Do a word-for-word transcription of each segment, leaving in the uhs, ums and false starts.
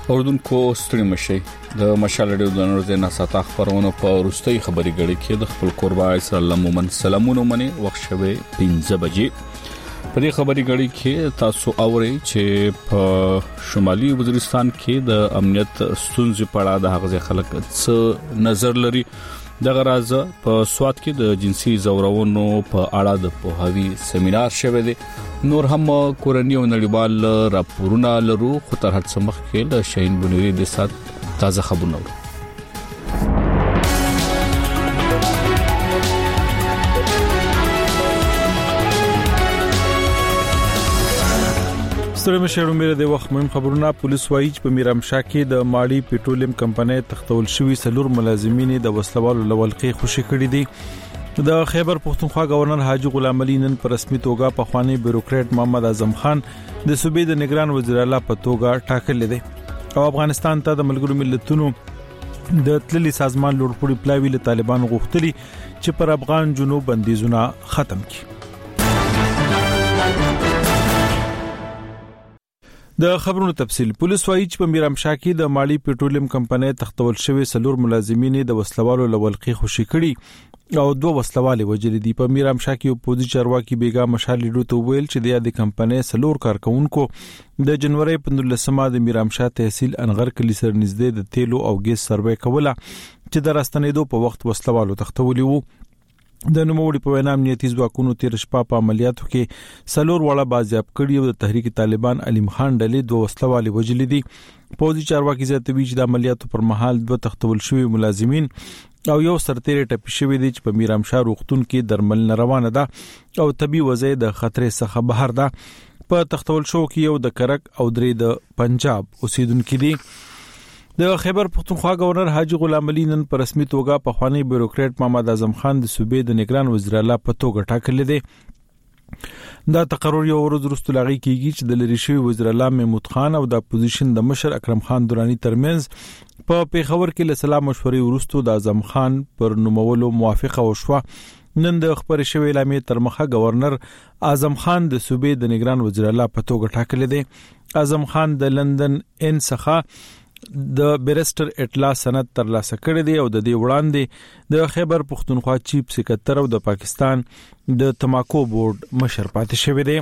اوردونکو ستړي مشي د مشال ډیو د نور زینا ساته خبرونه په ورستي خبري غړي کې د خپل قربا اسلام مومن سلامونه منی وخت شوه پنځه بجې په دې خبري غړي کې تاسو اوري چې په شمالي وزیرستان کې د امنیت ستونزې په اړه د هغه خلک څه نظر لري د غراز په سواد کې د جنسي زورونو په اړه د پوهاوی سیمینار شوه دی نور هم کورنی او نړیوال راپورونه لرو خو تر هڅه مخ کې د شاهین بنيري د سات تازه خبرونه ورو سره مشر مېره د وخت مهم خبرونه پولیس وایي چې په میرامشاه کې د ماړی پېټرولیم کمپنۍ تختول شوی سلور ملازمین د وسلوالو لولقې خوشي کړې دي د خیبر پختونخوا گورنر حاجی غلام علي نن پر رسمي توګه په خواني بیوروکریټ محمد اعظم خان د صوبې د نگران وزیر اعلی په توګه ټاکل دي او افغانستان ته د ملګرو ملتونو د تللي سازمان لوړپوړي پلاوی له طالبانو غوښتلي چې پر افغان جنوب بندیزونه ختم کړي د خبرونو تفصیل پولیس وایي چې په میرامشاه کې د ماړی پېټرولیم کمپنۍ تختول شوی سلور ملازمین د وسلوالو لولقې خوشي کړي او دوه وسلوالې وجلې دي په میرامشاه کې اپوزي چارواکي بیګا مشالې ډوته ویل چې د یادې کمپنۍ سلور کارکونکو د جنوري پندلسمه د میرامشاه تحصیل انغر کلی سر نږدې د تیلو او ګیس سروې کوله چې د راستنېدو په وخت وسلوالو تختولي وو د نوموړي په وینا امنیتي ځواکونو تیر شپه په عملیاتو کې سلور وړه بازیاب کړي او د تحریک طالبان علیم خان ډلې دوه وسلوالې وجلې دي پوزي چارواکي زیاتوي چې د عملیاتو پر مهال دوه تختول شوی ملازمین او یو سرتیری ټپي شوی دی چې په میرامشاه روغتون کې درمل روانه ده او طبي وضع د خطرې څخه بهر ده په تختول شو کې یو د کرک او درې د پنجاب اوسیدونکو دي د خیبر پختونخوا گورنر حاجی غلام علي نن په رسمي توګه په خواني بیوروکریټ محمد اعظم خان د صوبې د نگران وزیر اعلی په توګه ټاکل دي دا تقرر یو ورځ وروسته لاغي کیږي چې د لری شوی وزیر اعلی محمود خان او د اپوزیشن د مشر اکرم خان دورانی ترمنځ په پیښور کې له سلام مشورې وروسته د اعظم خان پر نومولو موافقه وشوه نن د خبر شوی اعلامیه تر مخه گورنر اعظم خان د صوبې د نگران وزیر اعلی په توګه ټاکل دي اعظم خان د لندن ان څخه د بیرسټر اطلاع سند ترلاسه کړی دی او د دې وړاندې د خیبر پختونخوا چیف سکرټر او د پاکستان د تماکو بورډ مشر پاتې شوی دی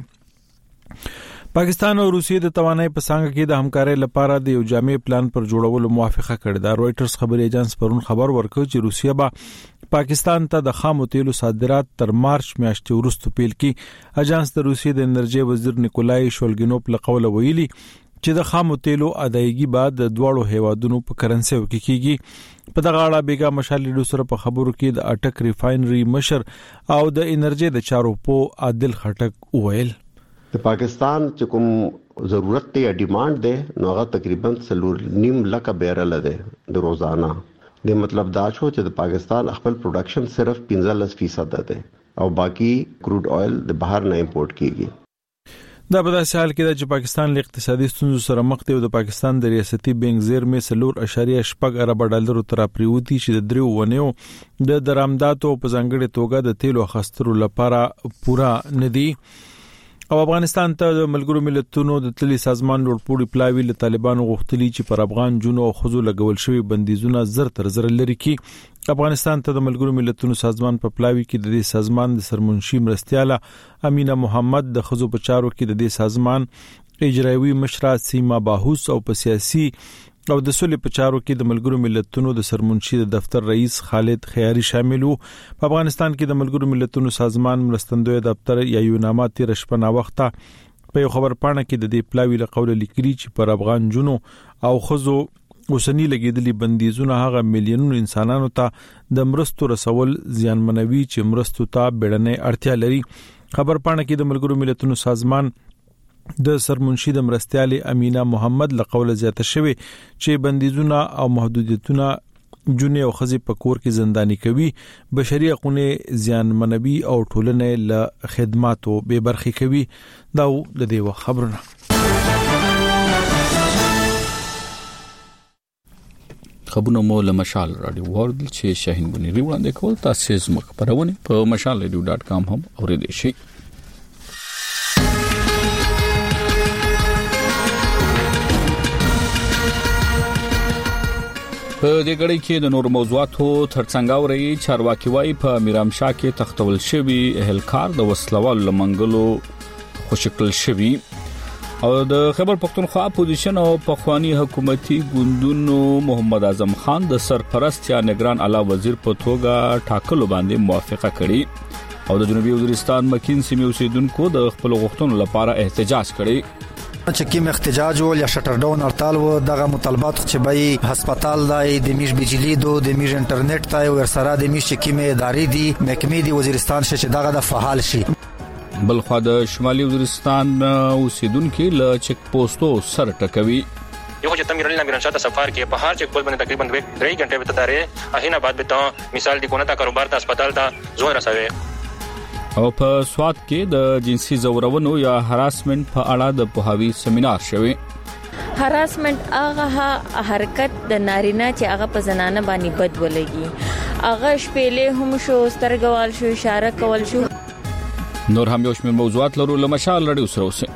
پاکستان او روسیې د توانایي په څنګه کې د همکارۍ لپاره د یو جامع پلان پر جوړولو موافقه کړې ده رويټرز خبري ایجنس پرون خبر ورکړ چې روسیه به پاکستان ته د خامو تیلو صادرات تر مارچ میاشتې وروسته پیل کړي اجنس د روسیې د انرژي وزیر نیکولای شولګینوف له قوله ویلي چې د خامو تیلو ادایګي بعد د دوړو هیوادونو په کرنسي وکړي په دغه اړه بیګا مشالې د سره په خبرو کې د اټک ریفاینري مشر او د انرژي د چارو په عادل خټک وویل د پاکستان چې کوم ضرورت دی ډیماند دی نو هغه تقریبا سلور نیم لک بیرل دی د روزانه د مطلب دا شو چې د پاکستان خپل پروډکشن صرف پنځلس فیصد ده او باقی کروډ اویل د بهر نه امپورټ کیږي دا په داسې حال کې چې پاکستان له اقتصادي ستونزو سره مخ دی او د پاکستان د ریاستي بانک زیرمې سلور اشاریه شپږ ارب ډالر تر پریوتی چې د دریو ونیو د درآمداتو په ځانګړي توګه د تیلو خسترو لپاره پورا ندي او افغانستان ته د ملګرو ملتونو د تللي سازمان لوړپوړي پلاوی له طالبانو غوښتلي چې پر افغان جنو او خزو لګول شوی بندیزونه زر تر زر لري کی افغانستان ته د ملګرو ملتونو سازمان په پلاوی کې د دې سازمان د سرمنشي مرستياله امینه محمد د خزو په چارو کې د دې سازمان اجرایوي مشره سیما باهوس او په سیاسي او د سولې په چارو کې د ملګرو ملتونو د سرمنشي د دفتر رئیس خالد خیاري شامل وو په افغانستان کې د ملګرو ملتونو سازمان مرستندوی دفتر یا یوناما تیر شپه وخته په یو خبر پاڼه کې د دې پلاوی له قوله لیکلي چې پر افغان جنو او خزو اوسنی لګیدلي بندیزونه هغه میلیونونو انسانانو ته د مرستو رسول زیانمنوي چې مرستو ته بیړنۍ اړتیا لري خبر پاڼه کې د ملګرو ملتونو سازمان د سرمنشي د مرستيالي امینه محمد لقوله زیاته شوی چې بندیزونه او محدودیتونه جونې او خزي په کور کې زنداني کوي بشري حقوقونه زیان منوي او ټولنې له خدماتو به برخي کوي دا د دې خبرونه خبرونه مو له مشال رادیو ورد چې شاهین بنيري وړاندې کول تاسو زموږ خبرونه په مشال رادیو ډاټ کام هم اوریدئ شئ په دې غړي کې د نور موضوعاتو ترڅنګ اوري چارواکي وايي په میرامشاه کې تختول شوی اهلکار د وسلوال لمنګلو خوشکل شوی او د خبر پښتونخوا اپوزیشن او پخوانی حکومتي ګوندونو محمد اعظم خان د سرپرست یا نگران اعلی وزیر په توګه ټاکلو باندې موافقه کړې او د جنوبي وزیرستان مکین سیمې اوسیدونکو د خپل غوښتنو لپاره احتجاج کړی چې کوم احتجاج ول یا شټر ډاون هړتال و دغه مطالبات چې به هسپتال دای د میش بجلی دو د میش انټرنیټ تای ور سره د میش کیمه ادارې دي محکمې دی وزیرستان چې دغه د فعال شي. بل خو د شمالي وزیرستان اوسیدونکو ل چک پوسټو سر ټکوي یو چې تم میرل میران شاته سفر کې په هر چک پوسټ باندې تقریبا درې غنټه به تدارې اهینه بعد به تا مثال دی کونه تا کاروبار ته هسپتال ته زوړ رسوي او په سواد کې د جنسي زورونو یا هراسمنت په اړه د پوهاوی سیمینار شوی. هراسمنت هغه حرکت د نارینه چې هغه په زنانه باندې بد ولګي هغه شپېلې هم شو سترګوال شو اشاره کول شو. نور هم یو شمېر موضوعات لرو لمشال رادیو سره اوسه.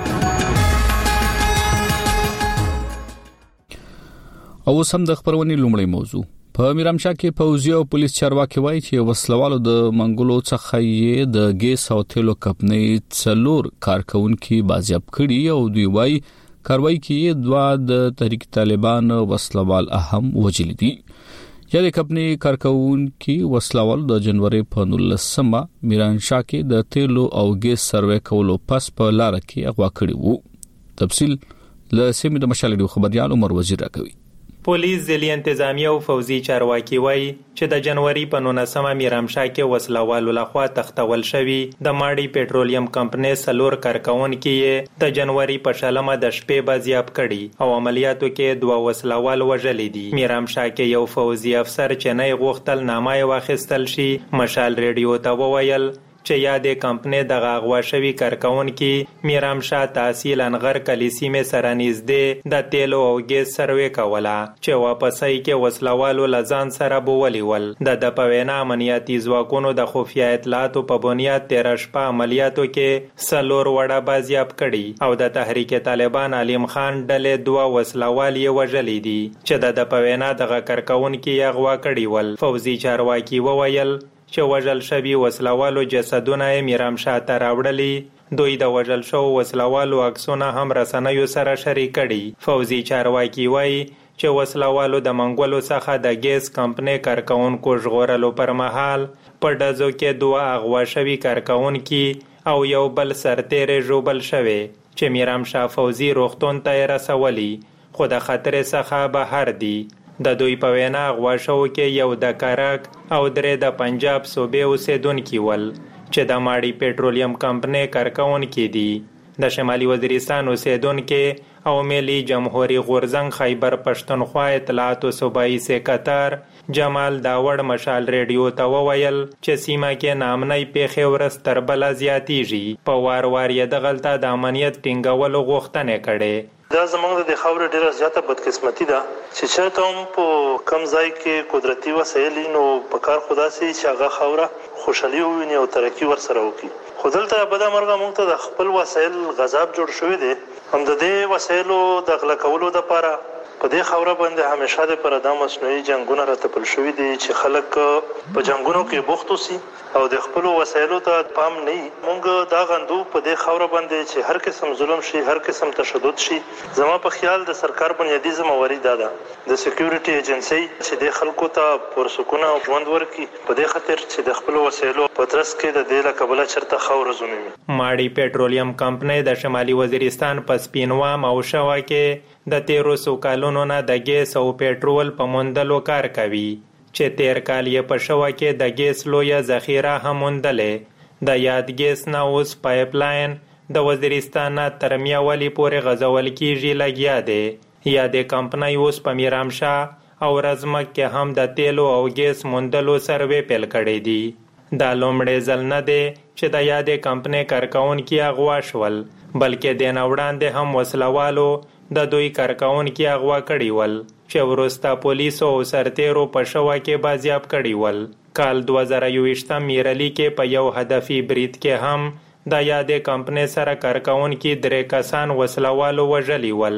او سم د خبرونې لومړی موضوع په میرامشاه کې پوځي او پولیس چارواکي وایي چې وسلوالو د منګولو څخه یې د ګیس او تیلو کمپنۍ څلور کارکونکو بازیاب کړي او دوی وایي کاروایی کې دوه د تحریک طالبان وسلوال اهم وجل دي. یا د کمپنۍ کارکونکو وسلوال د جنوري په نولسمه میرامشاه کې د تیلو او ګیس سروې کولو پس په لار کې اغوا کړي وو. تفصیل له سیمې د مشالډو خبريال عمر وزیر راکوي. پولیس ځلی انتظامیه او فوزي چارواکي وایي چې د جنوري په نولسمه میرامشاه کې وسلوالو لخوا تختول شوی د ماړی پېټرولیم کمپنۍ سلور کارکونکو یې د جنوري په شلمه د شپې بازیاب کړي او عملیاتو کې دوه وسلوال وژل دي. میرامشاه کې یو فوزي افسر چې نه غوښتل نامه واخیستل شي مشال ریډیو ته وویل چې یادې کمپنۍ د غاغوا شوی کارکونکو میرامشاه تحصیل انغر کلیسی می سره نږدې د تیلو او ګیس سروې کوله چې واپسای کې وسلوالو لزان سره بوولي ول د د پوینا امنیتي ځواکونو د خفیه اطلاعاتو په بنیاد تیر شپه عملیاتو کې سلور وړه بازیاب کړي او د تحریک طالبان علیم خان ډلې دوه وسلوال یې وژلې دي چې د د پوینا دغه کارکونکو یې غوا کړي ول. فوزي چارواکي وویل چې وژل شوی وسلوالو جسدونه یې میرامشاه ته راوړلي. دوی د وژل شو وسلوالو عکسونه هم رسنیو سره شریک کړي. فوزي چارواکي وایي چې وسلوالو د منګولو څخه د ګیس کمپنۍ کارکونکو ژغورلو پر مهال په ډزو کې دوه اغوا شوي کارکونکي او یو بل سرتیری ژوبل شوی چې میرامشاه فوزي روغتون ته رسولي خو د خطر څخه بهر دي. د دوی په وینا غوا شو کې یو د کارک او درې د پنجاب صوبې اوسیدونکي ول چې د ماړی پېټرولیم کمپنۍ کارکونکي دي. د شمالي وزیرستان اوسیدونکي او ملي جمهوریت غورزنګ خیبر پښتونخوا اطلاعات صوبایي سکرټر جمال داوړ مشال ریډیو ته وویل چې سیمه کې نامنۍ پیښې ورځ تر بله زیاتیږي. په وار وار یې دغلته د امنیت ټینګولو غوښتنې کړې. دا زمونږ د خاورې ډیره زیاته بدقسمتي ده چې چېرته هم په کم ځای کې قدرتي وسایل نو په کار خدا سي چې هغه خاوره خوشحالي وویني او ترقي ورسره وکړي. خو دلته بده مرغه موږ ته د خپل وسایل غذاب جوړ شوی دی. هم د دې وسایلو د غلا کولو دپاره په دې خاوره باندې همیشه دپاره دا مصنوعي جنګونه راتپل شوي دي چې خلک په جنګونو کې بوخت اوسي او د خپلو وسایلو ته پام نه وي. موږ دا غندو په دې خاوره باندې چې هر قسم ظلم شي هر قسم تشدد شي. زما په خیال د سرکار بنیادي ذمہواري دا ده د سکیورټي ایجنسی چې د خلکو ته پرسکونه او ژوند ورکړي په دې خاطر چې د خپلو وسایلو په ترڅ کې د دې له کبله چېرته خاوره زوموي. ماړی پېټرولیم کمپنۍ د شمالي وزیرستان په سپینوام او شوا کې د تیرو څو کالونو نه د ګیس او پېټرول په موندلو کار کوي چې تیر کال یې په شوا کې د ګیس لویه ذخیره هم موندلې. د یاد ګیس نه اوس پایپ لاین د وزیرستان نه تر میاوالي پورې غځول کیږي لګیا دی. یادې کمپنۍ اوس په میرامشاه او رزمک کې هم د تیلو او ګیس موندلو سروې پیل کړی دی. دا لومړی ځل نه دی چې د یادې کمپنۍ کارکونکي اغوا شول بلکې د نه وړاندې هم وسلوالو د دوی کارکونکي اغوا کړي ول چې وروسته پولیسو او سرتیرو په شوا کې بازیاب کړي ول. کال دوه زره یوویشتم میرالي کې په یو هدفي برید کې هم د یادې کمپنۍ سره کارکونکي درې کسان وسلوالو وژلي ول.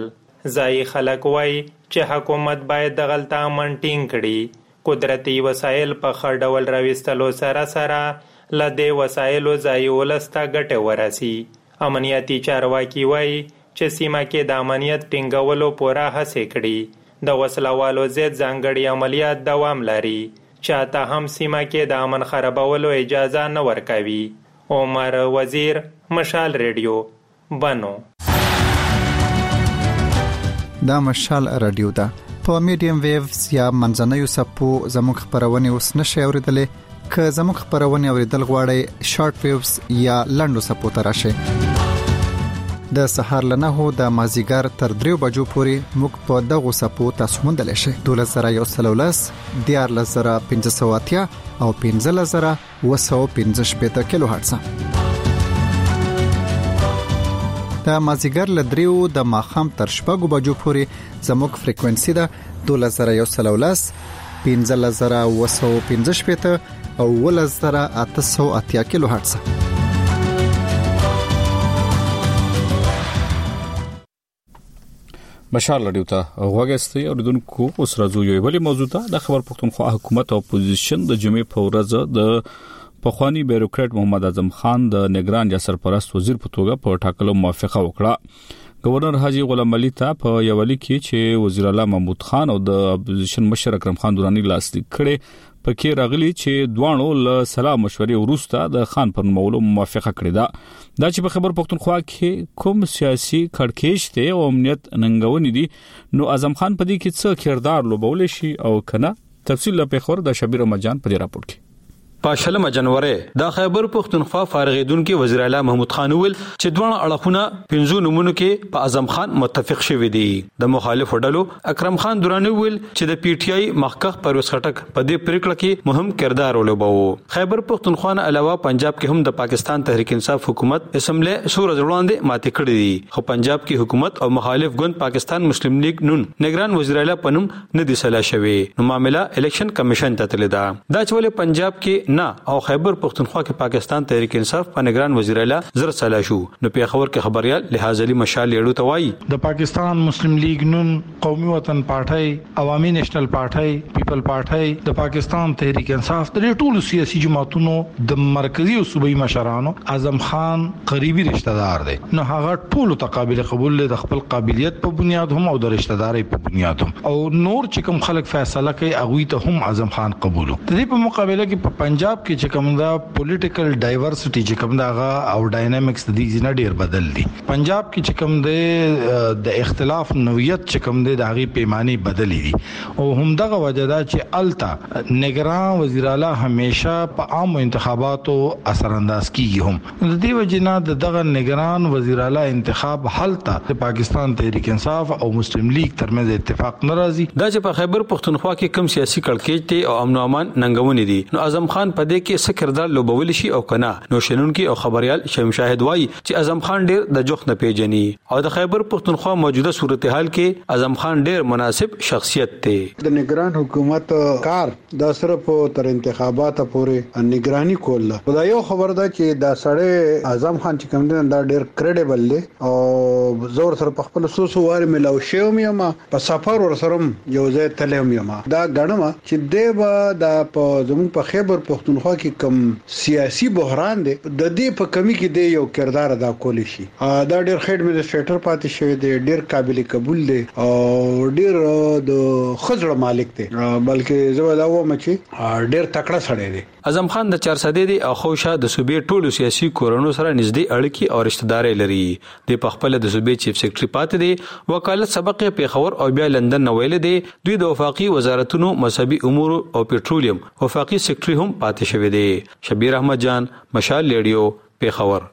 ځایي خلک وایي چې حکومت باید د غلطه امن ټینګ کړي. قدرتي وسایل په ښه ډول راویستلو سره سره له دې وسایلو ځایي ولس ته ګټې ورسي. امنیتي چارواکي وایي چې سیمه کې د امنیت ټینګولو پوره هڅې کړي. د وسلوالو ضد ځانګړي عملیات دوام لري. چاته هم سیمه کې د امن خرابولو اجازه نه ورکوي. عمر وزیر، مشال ریډیو، بنو. دا مشال رادیو ده په میډیم ویوز یا منځنوي سپو زموږ خبرونه اوس نشي اوریدلې. که زموږ خبرونه اوریدل غواړئ شارټ ویوز یا لنډو سپو ته راشئ. د سحر لنه هو د مازیګر تر دریو بجو پورې موږ په دغه سپو تاسو موندل شئ. دولس زره یو سل ولس دیار لزره پنځه سوه اتیا او پنځه لزره وسو پنځه شپېته کیلو هرتز. د مازیګر لدریو د ماخام تر شپږو بجو پورې زموږ فریکوئنسي ده دولس زره یو سل ولس پنځه لزره وسو پنځه شپېته او ولس زره اته سوه اتیا کیلو هرتز. مشال رادیو ته غوږی اوریدونکو اوس راځو یو بل موضوع ته. د خبر پښتونخوا حکومت او اپوزیشن د جمعې په ورځ د پخوانی بیروکرات محمد اعظم خان د نگران یا سرپرست وزیر په توګه په ټاکلو موافقه وکړه. گورنر حاجی غلام علي ته په یو لیک چې وزیر اعلی محمود خان او د اپوزیشن مشر اکرم خان درانی لاسلیک کړي پکې راغلي چې دوانو له سلام مشورې وروسته د خان پر مولو موافقه کړې ده. دا چې په خبر پښتونخوا کې کوم سیاسي کړکېچ ته او امنیت ننګونې دي نو اعظم خان په دې کې څه کردار لوبول شي او کنه. تفصیل له پیښور د شبیر مجان په راپور کې. پاشلم جنوري د خیبر پښتونخوا فارغیدونکو وزیر اعلی محمود خان ویل چې دوه اړخونه پنځو نمونه کې په اعظم خان متفق شوي دي. د مخالفو ډلو اکرم خان درانی ویل چې د پی ټ آی مخکخ پرویز خټک په دې پریکړه کې مهم کردار ولوباوه. خیبر پښتونخوا نه علاوه پنجاب کې هم د پاکستان تحریک انصاف حکومت اسمبلی سور ځوړاندې ماتې کړې دي. خو پنجاب کې حکومت او مخالف ګوند پاکستان مسلم لیگ نون نگران وزیر اعلی پنوم نه دي سلا شوی. نو معاملې الیکشن کمیشن ته تللی ده. دا چې ولې پنجاب کې نه او خیبر پښتونخوا کې پاکستان تحریک انصاف په نگران وزیر اعلی زر سلا شو. نو په خبر کې خبريال لحاظ علي مشال یړو توای د پاکستان مسلم لیگ نون قومي وطن پارټي عوامي نېشنل پارټي پیپل پارټي د پاکستان تحریک انصاف د ټولو سیاسي جماعتونو د مرکزی او صوبایي مشرانو اعظم خان قریبي رشتہ دار دی. نو هغه ټولو تقابل قبول له خپل قابلیت په بنیاد هم او د رشتہ داري په بنیاد هم او نور چې کوم خلک فیصله کوي اغوي ته هم اعظم خان قبولو. د دې په مقابله کې په پنجاب کې چې کوم دا پولیټیکل ډایورسټي چې کوم دا او ډاینامیکس د دې نه ډیر بدل دي. پنجاب کې چې کوم د د اختلاف نوعیت چې کوم د هغه پیمانه بدلې دي او همدغه وجه دا چې التا نگران وزیر اعلی همیشه په عام انتخاباتو اثر انداز کیږي. هم د دې وجه نه دغه نگران وزیر اعلی انتخاب حالتا د پاکستان تحریک انصاف او مسلم لیگ ترمنځ اتفاق ناراضي. دا چې په خیبر پښتونخوا کې کوم سیاسي کړکېچ ته او امن او امان ننګونې دي نو اعظم خان په دې کې څه کردار لوبول شي او کنه. نو شنونکو او خبريال شیم شاهد وایي چې اعظم خان ډیر د جوخ نه پیژني او د خیبر پښتونخوا موجوده صورتحال کې اعظم خان ډیر مناسب شخصیت دی. د نگران حکومت کار د صرف تر انتخابات پورې نگرانی کول دا یو خبر ده چې دا سړی اعظم خان چې کوم دی دا ډیر کریډیبل دی او زور سره په خپل سوسو واره ملاو شوم یم په سفر ور سره یو ځای تلم یم دا غنما چې دیبا د په زمون په خیبر پښتونخوا کې کوم سیاسي بحران دی د دې په کمی کې دی یو کردار ادا کول شي. دا ډیر خېډ ایڈمنسټریټر پاتې شوی دی ډیر قابل قبول دی او ډیر د خزړه مالک دی بلکې زه دا وایم چې ډیر تکړه سړی دی. اعظم خان د چار سده دی او خوشا د صوبې ټولو سیاسي کورونو سره نږدې اړیکې او رشتہ داري لري. د پخپل د صوبې چیف سیکریټری پاتې دی وکالت سبق په خبر او بیا لندن نو ویل دی دوی د وفاقي وزارتونو مذهبي امور او پېټرولیم وفاقي سیکریټری هم پاتې شوی دی. شبیر احمد جان مشال ریډیو په خبر.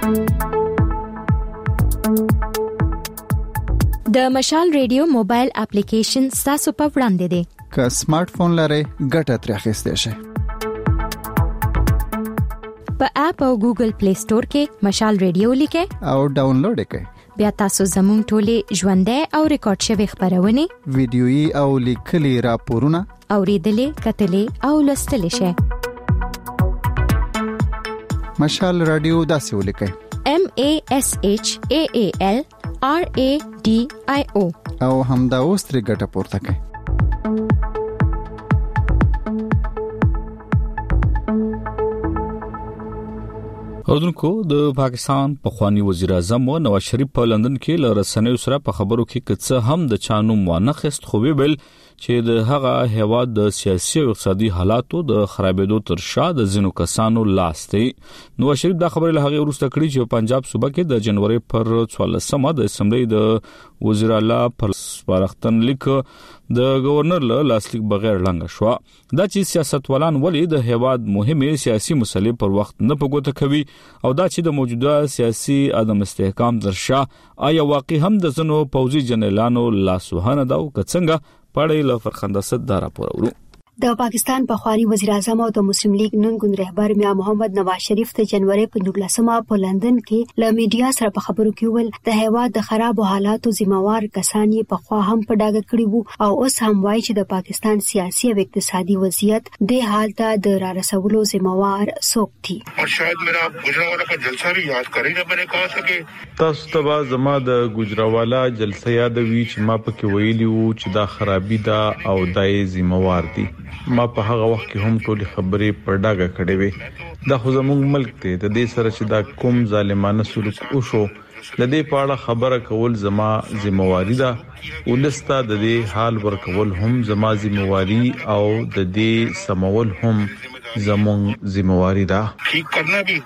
د مشال ریډیو موبایل اپلیکیشن تاسو په وړاندې دی. که سمارټ فون لرئ ګټه ترې اخیستئ شئ. په اپ او ګوګل پلی سٹور کې مشال ریډیو لیکئ او ډاونلوډ کړئ. بیا تاسو زموږ ټولې ژوندۍ او ریکارډ شوی خبرونه ویډیويي او لیکلي راپورونه اوریدلې کتلې او لوستلې شئ. مشال رادیو داسې ولیکئ M A S H A A L R A D I O او همدا اوس ترې ګټه پورته کوي. اردوونکو د پاکستان پخوانی وزیر اعظم نواز شریف په لندن کې له رسنیو سره په خبرو کې کڅ هم د چانو موانخست خو ویل چې د هغه هیواد د سیاسي او اقتصادي حالاتو د خرابېدو تر شا د زینو کسانو لاس دی. نواز شریف دا خبره له هغه وروسته کړې چې پنجاب صوبه کې د جنوري پر څوارلسمه د اسمبلی د وزیر اعلی پر سپارښتن لیک د گورنر له لاسلیک بغیر لنګ شو. دا چې سیاستوالان ولې د هیواد مهمه سیاسي مسلې پر وخت نه پګوته کوي او دا چې د موجوده سیاسي عدم استحکام تر شا آیا واقع هم د زنو پوځي جنرالانو لاسوهنه دا او څنګه پړې له فرخنده صد دا راپور ورو. د پاکستان پخوانی وزیر اعظم او د مسلم لیگ نون ګوند رهبر میا محمد نواز شریف د جنوري په نولسمه په لندن کې له میډیا سره په خبرو کې ول د هیواد د خراب حالاتو ذمہوار کسان یې په خوا هم په ډاګه کړی وو او اوس هم وایي چې د پاکستان سیاسي او اقتصادي وضعیت د حال ته د را رسولو ذمہوار څوک دي. او شاید میرا ګجراوالا کا جلسہ بھی یاد کری نه بنے کہا سکے تاسو ته زما د ګجراوالا جلسه یاد وی چې ما پکې ویلی وو چې دا خرابې ده او دای ذمہوار دي. ما په هغه وخت کې هم ټول خبرې پر ډاګه کړې وې. دا خو زموږ ملک ته د دې سره چې دا کوم ظالمانه سلوک وشو د دې په اړه خبره کول زما ذمہواری ده. ولسته د دې حال ورکول هم زما ذمہواری او د دې سمول هم زموږ ذمہواری ده. ٹھیک کرنا بھی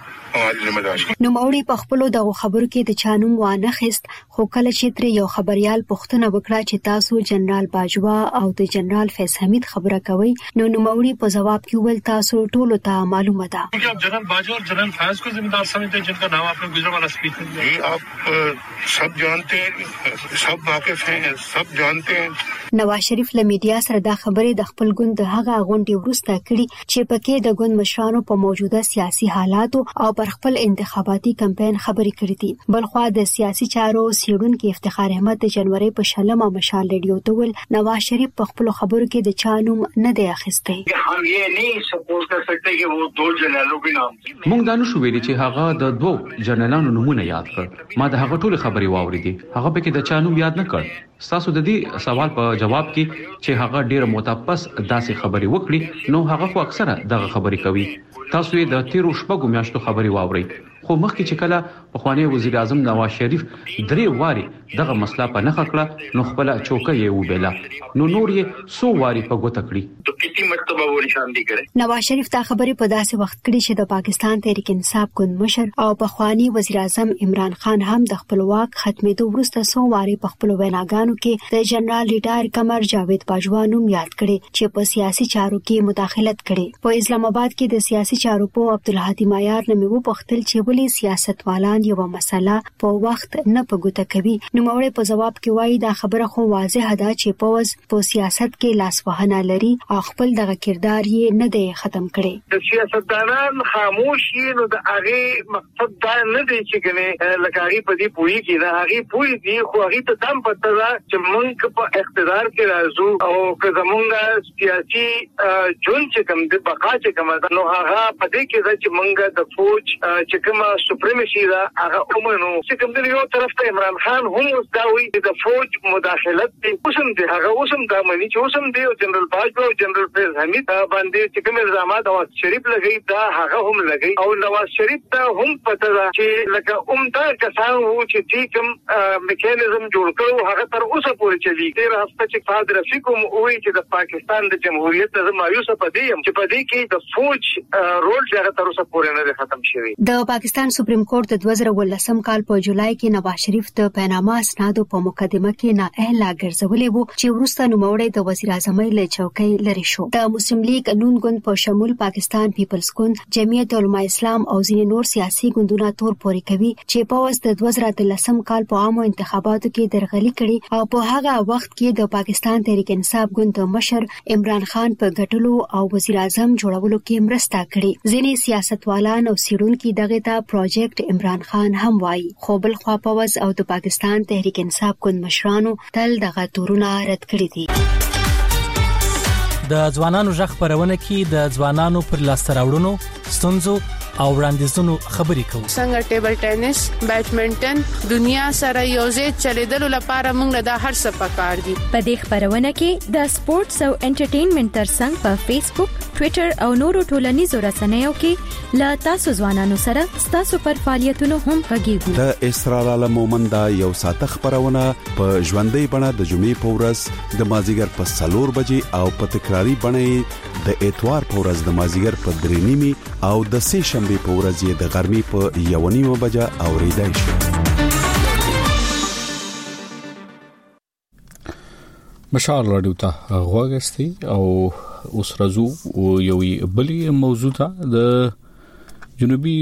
نو موري په خپل دغه خبرو کې د چانوم وانه خست خو کله چې تر یو خبريال پښتنه وکړه چې تاسو جنرال باجوا او د جنرال فیض حمید خبره کوي نو نو موري په جواب کې ول تاسو ټول ته معلومه ده कि आप जनरल बाजवा और जनरल फैज को जिम्मेदार समझते हैं जिनका नाम आपने गुजरावाला स्पीच में लिया. आप सब जानते हैं, सब वाकिफ हैं, सब जानते हैं. نواز شریف له میډیا سره دا خبره د خپل ګوند هغه غونډې ورسته کړي چې پکې د ګوند مشرانو په موجوده سیاسي حالاتو او پر خپل انتخاباتي کمپاین خبرې کړې دي. بلخوا د سیاسي چارو سیړونکو افتخار احمد د جنوري په شلمه مشال ریډیو ته ول نواز شریف په خپل خبرو کې د چانوم نه دی اخیسته. हम ये नहीं सपोर्ट कर सकते कि वो दो जनरलों के नाम مونږ دا نشو ویلي چې هغه د دوه جنرالانو نمونه یاد کړ. ما د هغه ټول خبرې واوریدې. هغه به کې د چانوم یاد نه کړ. تاسو د دې سوال په جواب کې چې هغه ډیر متپس داسې خبرې وکړي نو هغه خو اکثره دغه خبرې کوي. تاسو یې د تیرو شپږو میاشتو خبرې واورئ. خو مخکې چې کله پخوانی وزیر اعظم نواز شریف درې واري دغه مسله په نخ کړه نو خپل چوکه یې وبېلا نو نور یې سو واري په ګوته کړی. تو کتنی مرتبه و نشاندهی کړي. نواز شریف دا خبرې په داسې وخت کړي چې د پاکستان تحریک انصاف ګوند مشر او پخوانی وزیر اعظم عمران خان هم د خپلواک ختمېدو وروسته سو واري په خپل ویناګانو کې د جنرال ریټایر قمر جاوید باجوا نوم یاد کړي چې په سیاسي چارو کې مداخلت کړي. په اسلام آباد کې د سیاسي چارو په عبدالهادي مایار نوم وو پختل چې ولې سیاستوالان یو مسله په وخت نه پګوته کوي. نو موري په جواب کې وایي دا خبره خو واضحه ده چې پوز په سیاست کې لاسوهنه لري او خپل دغه کردار یې نه دی ختم کړي. د سیاستدانان خاموشي نو د هغه مقصد دا نه دی چې کنه لکاري په دې پوي کې دا هغه پوي دي خو هغه ته دم پته ده چې موږ په اقتدار کې راځو او که زمونږ سیاسي جون چې کوم د بقا چې کوم نو هغه په دې کې چې موږ د فوج چې کوم سپریمسی دا هغه اومنو چې کوم د یو طرف ته عمران خان هم اوسداوي د فوج مداخلت دي اوسم دي هغه اوسم دا مني چې اوسم دی او جنرال باجوا او جنرال فیض حمید باندې چې کوم الزامات او شریف لګي دا هغه هم لګي او نواز شریف ته هم پته ده چې لکه عمده کسان وو چې دې کوم میکانیزم جوړ کړو هغه تر اوسه پورې چلی. تیر هفته چې فاد رفیقم وی چې د پاکستان د جمهوریت د مایوسه پدې چې پدې کې د فوج رول هغه تر اوسه پورې نه ختم شوی. د پاکستان سپریم کورټ د دوه زره ولسم کال په جولای کې نواز شریف د پاناما اسنادو په مقدمه کې نه اهلا ګرځولې وو چې وروسته نوموړی د وزیر اعظم له چوکۍ لري شو. د مسلم لیگ نون ګوند په شمول پاکستان پیپلز ګوند، جمعیت علماء اسلام او ځینې نور سیاسي ګوندونه تور پوري کوي چې په واسطه د دوه زره اتلسم کال په عامو انتخاباتو کې درغلي کړي او په هغه وخت کې د پاکستان تحریک انصاف ګوند مشر عمران خان په ګټلو او وزیر اعظم جوړولو کې مرسته کړې. ځینې سیاستوالان او سیړونکو دغه ته پروجیکټ عمران خان هم وایي، خو بل خوا پوز او د پاکستان تحریک انصاف ګوند مشرانو تل دغه تورونه رد کړی دي. د ځوانانو ژغ خبرونه کې د ځوانانو پر لاسته راوړنو، ستونزو او وړاندیزونو خبرې کوو. څنګه ټیبل ټینس، بیډمنټن دنیا سره یوځای چلیدلو لپاره موږ د هر څه پکار دي. په دې خبرونه کې د سپورتس او انټرټینمنټ ترڅنګ په فیسبوک، ټوئیټر او نورو ټولنیزو رسنیو کې لا تاسو ځوانانو سره تاسو پر فعالیتونو هم غږیږو. د اسرار عالم مومند یو ساعت خبرونه په ژوندۍ بڼه د جمعې په ورځ د مازیګر په سلور بجې او په تکراری بڼه د اتوار په ورځ د مازیګر په درې نیمه او د سه شنبه په ورځ یې د غرمې په یو نیمه بجه اوریدای شي. مشال رادیو ته غوښتي او اوس راځو یو بلی موضوع ته د جنوبي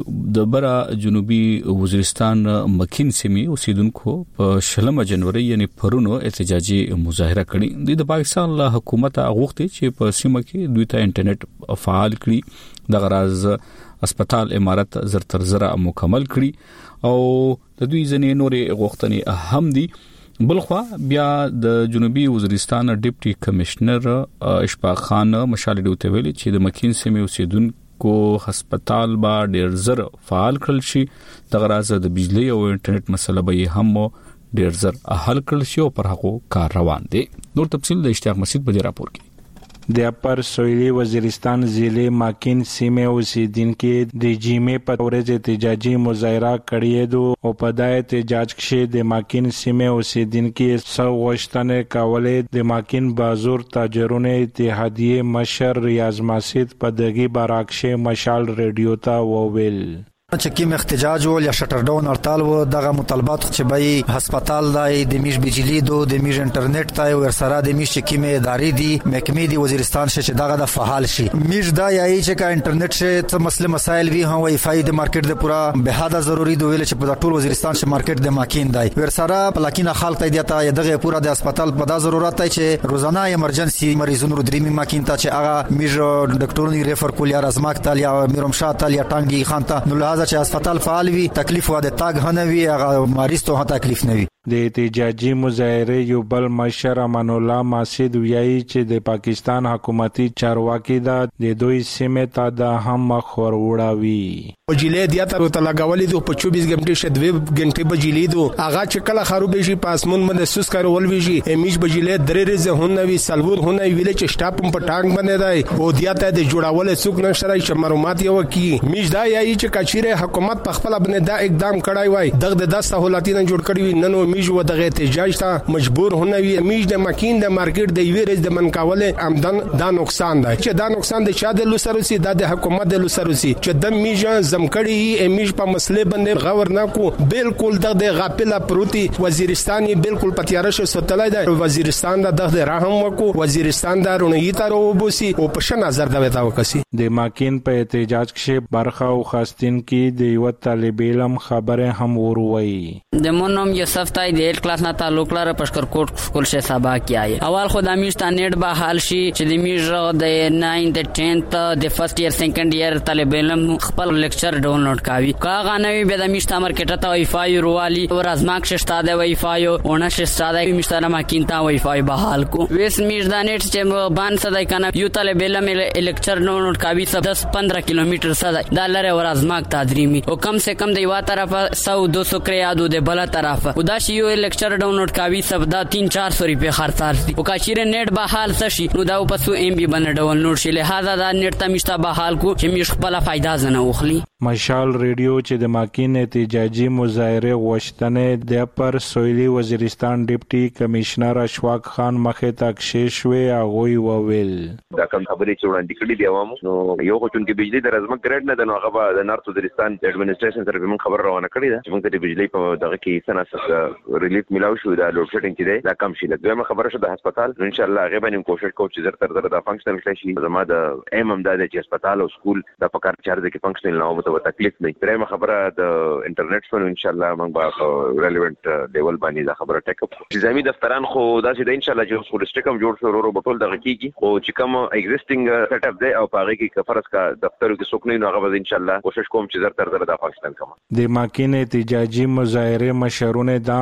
د برا جنوبي وزیرستان مکین سیمې اوسیدونکو په شلمه جنوري یعنی پرونو احتجاجي مظاهره کړې. د پاکستان له حکومت غوښتي چې په سیمه کې دوی ته انټرنیټ فعال کړي، د غراض هسپتال امارت زر تر زره مکمل کړي او د دوی ځنې نورې غوښتنې هم دي. بلخوا بیا د جنوبي وزیرستان ډیپټي کمشنر اشفاق خان مشال ډیوته ویلي چې د مکین سیمې اوسیدونکو کو هسپتال با ډیر زر فعال کړل شي، د غراض د بجلی او انټرنیټ مسله به هم ډیر زر حل کړل شي او پر هغه کار روان دي. نور تفصیل د اشتیاق مسجد په راپور کې. د اپر سویلی وزیرستان ضلع ماکین سیمه اوسیدونکو د جیمه په ورځ احتجاجي مظاهره کړې دو او په دای احتجاج کې د ماکین سیمه اوسیدونکو سو غوښتنې کولې. د ماکین بازور تاجرونو اتحادیه مشر ریاض ماسید په دغه باراکشه مشال ریډیو ته وویل چې کوم احتجاج ول یا شټر ډاون هړتال و دغه مطالبات چې به هسپتال دای د میش بجلی دو د میش انټرنیټ تای ور سره د میش کیمه ادارې دی محکمې دی وزیرستان چې دغه د فعال شي. میش دا یای چې کا انټرنیټ شه ته مسله مسائل وی هم وای فای د مارکیټ د پورا به حدا ضروری دی ویل چې په ټول وزیرستان شه مارکیټ د ماکین دی ور سره پلاکینه خلک ته دیتا دغه پورا د هسپتال په دا ضرورت دی چې روزانه ایمرجنسي مریضونو درې ماکین ته چې هغه میش ډاکټرونی ریفر کول یا رزماک تل یا میرم شاه تل یا ټانګي خان ته نو چې هسپتال فعال وي تکلیف واده تاګ هنوي هغه مریض ته تکلیف نه وي. د احتجاجي مظاهره یو بل مشر امان الله ماسید ویایي چې د پاکستان حکومتي چارواکي دا د دوی سیمه ته د هم مخور وړاوي. بجلی دیا ته تلګولې دو په چوبیس غنټې شه دوه غنټې بجلی دو هغه چې کله خراب شي پاسمون باندې سوس کارول ویږي امیش بجلی درې رزه هونوي سلور هونوي ویل چې سټاپ په ټانګ باندې دی او دیا ته د جوړاول څوک نشره چې معلومات یو کی میش دا یایي چې کچيره حکومت په خپل باندې دا اقدام کړای وای دغه د سہولتونه جوړ کړی نن میش و دغه احتجاج ته مجبور هونوي میش د ماکین د مارکیټ د ویرز د منکاوله آمدن دا نقصان دی چې دا نقصان د چا د لوسروسی د حکومت د لوسروسی چې د میش زمکړی امیش په مسله باندې غور نه کو بالکل د غافله پروتي وزیرستاني بالکل پتیاره شو ستلای دی وزیرستان د رحم وکو وزیرستان د رونی تارو بوسي او په شنه نظر دا وتا وکسي. د ماکین په احتجاج کې برخه او خاصتين کې د یو طالب علم خبره هم وروي. د مونم یوسف تای د ایټ کلاس نه تعلق لري پشکر کوټ سکول شه سبا کیای اول خو د میشت نیټ به حال شي چې د میژ د ناین د ټینث د فرست ایئر سیکنډ ایئر طالب علم خپل لیکچر ډاونلوډ کاوي کاغه نوې به د میشت مارکیټ ته وای فای روالي او رازماک شته د وای فای او نه شته د میشت ماکین ته وای فای به حال کو ویس میژ د نیټ چې باندې صدای کنه یو طالب علم لیکچر ډاونلوډ کاوي دس پندرہ کیلومتر صدای د لره او رازماک تادریمی او کم سے کم د یو طرف سو دو سو کریادو د بل طرف ودا شی یو لیکچر ډاونلوډ کاوي سب دا تین چار سو روپے خرڅار دي او کچیر نیټ به حال شي نو دا په سو ایم بي باندې ډاونلوډ شي لہذا دا نیټ ته مشته به حال کو چې مش خپل فائدہ زنه وخلی. مشال ریډیو چې د ماکین احتجاجي مظاهره غوښتنې د پر سویلی وزیرستان ډیپټي کمشنر اشفاق خان مخه تک شیشوي اغوي وویل دا کوم خبرې چې وړاندې کړي دی عوامو نو یو خو چې بجلی د رزمک ګریډ نه د نوغه د نارث وزیرستان ایڈمنسټریشن سره موږ خبر روانه کړی ده چې موږ د بجلی په دغه کې سناسه ریلیف ملاو شو دا لوډ شیډینګ کې دی دا کم شي لږه خبره شو د هسپتال ان شاء الله هغه باندې کوشش کوو چې زر تر زر دا فنکشنل شي زما د ایم ام د هسپتال او سکول د پکار چارج کې فنکشنل نه وو ته تکلیف نه درېمه خبره د انټرنیټ په ان شاء الله موږ به ریلیونت لیول باندې دا خبره ټیک اپ نظامی دفتران خو دا چې ان شاء الله چې خو سټیکم جوړ شو ورو بټول دغه کیږي او چې کوم ایگزیسټینګ سیټ اپ دی او پاره کې کفرس کا دفترو کې څوک نه هغه ان شاء الله کوشش کوم چې زر تر زر دا فنکشنل کما. د ماکین احتجاجي مظاهره مشرونه دا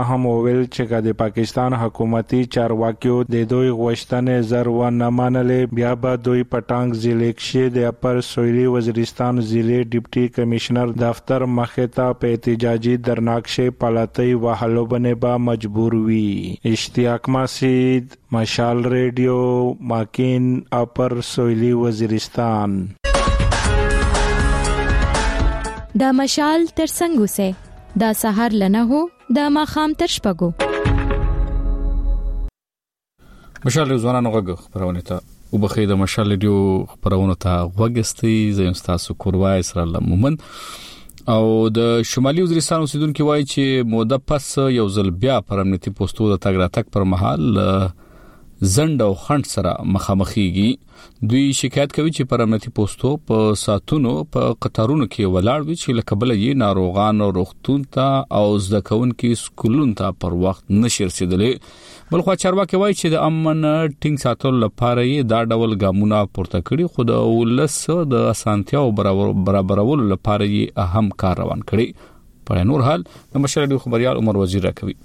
هم وویل چې د پاکستان حکومتي چارواکیو د دوی غوښتنې زر و نه منلې بیا به دوی پټانګ ضلع کې د اپر سویلي وزیرستان ضلع ډیپټي کمشنر دفتر مخې ته په احتجاجي درناکشه پالاتي وهلو باندې به مجبور وي. اشتیاق مسعود، مشال ریډیو، ماکین، اپر سویلي وزیرستان. دا مشال تر څنګه سه دا سحر لنه هو دا ماخام تر شپګو. مشال ځوانانو غږ خبرونه ته وبخې د مشال ریډیو خبرونه ته وګستي زم تاسو کوروای سره لمومن او د شمالي وزیرستان اوسیدونکو وایي چې موده پس یو ځل بیا پر امنیتي پوسټو د تګ راتګ پر مهال زند او خند سره مخامخيږي. دوی شکایت کوي چې پر امنیتي پوسټو په ساتونو په قطارونو کې ولاړ وي چې لکبل یې ناروغان او روغتون ته او ځکون کې سکولون ته پر وخت نشي رسیدلې. بلخو چارواکي وایي چې د امن ټینګ ساتلو لپاره یې دا ډول ګامونه پورته کړي خو د ولس د اسانتیاو برابرولو لپاره یې اهم کار روان کړي. په نور حال د مشرډي خبريال عمر وزیر راکوي.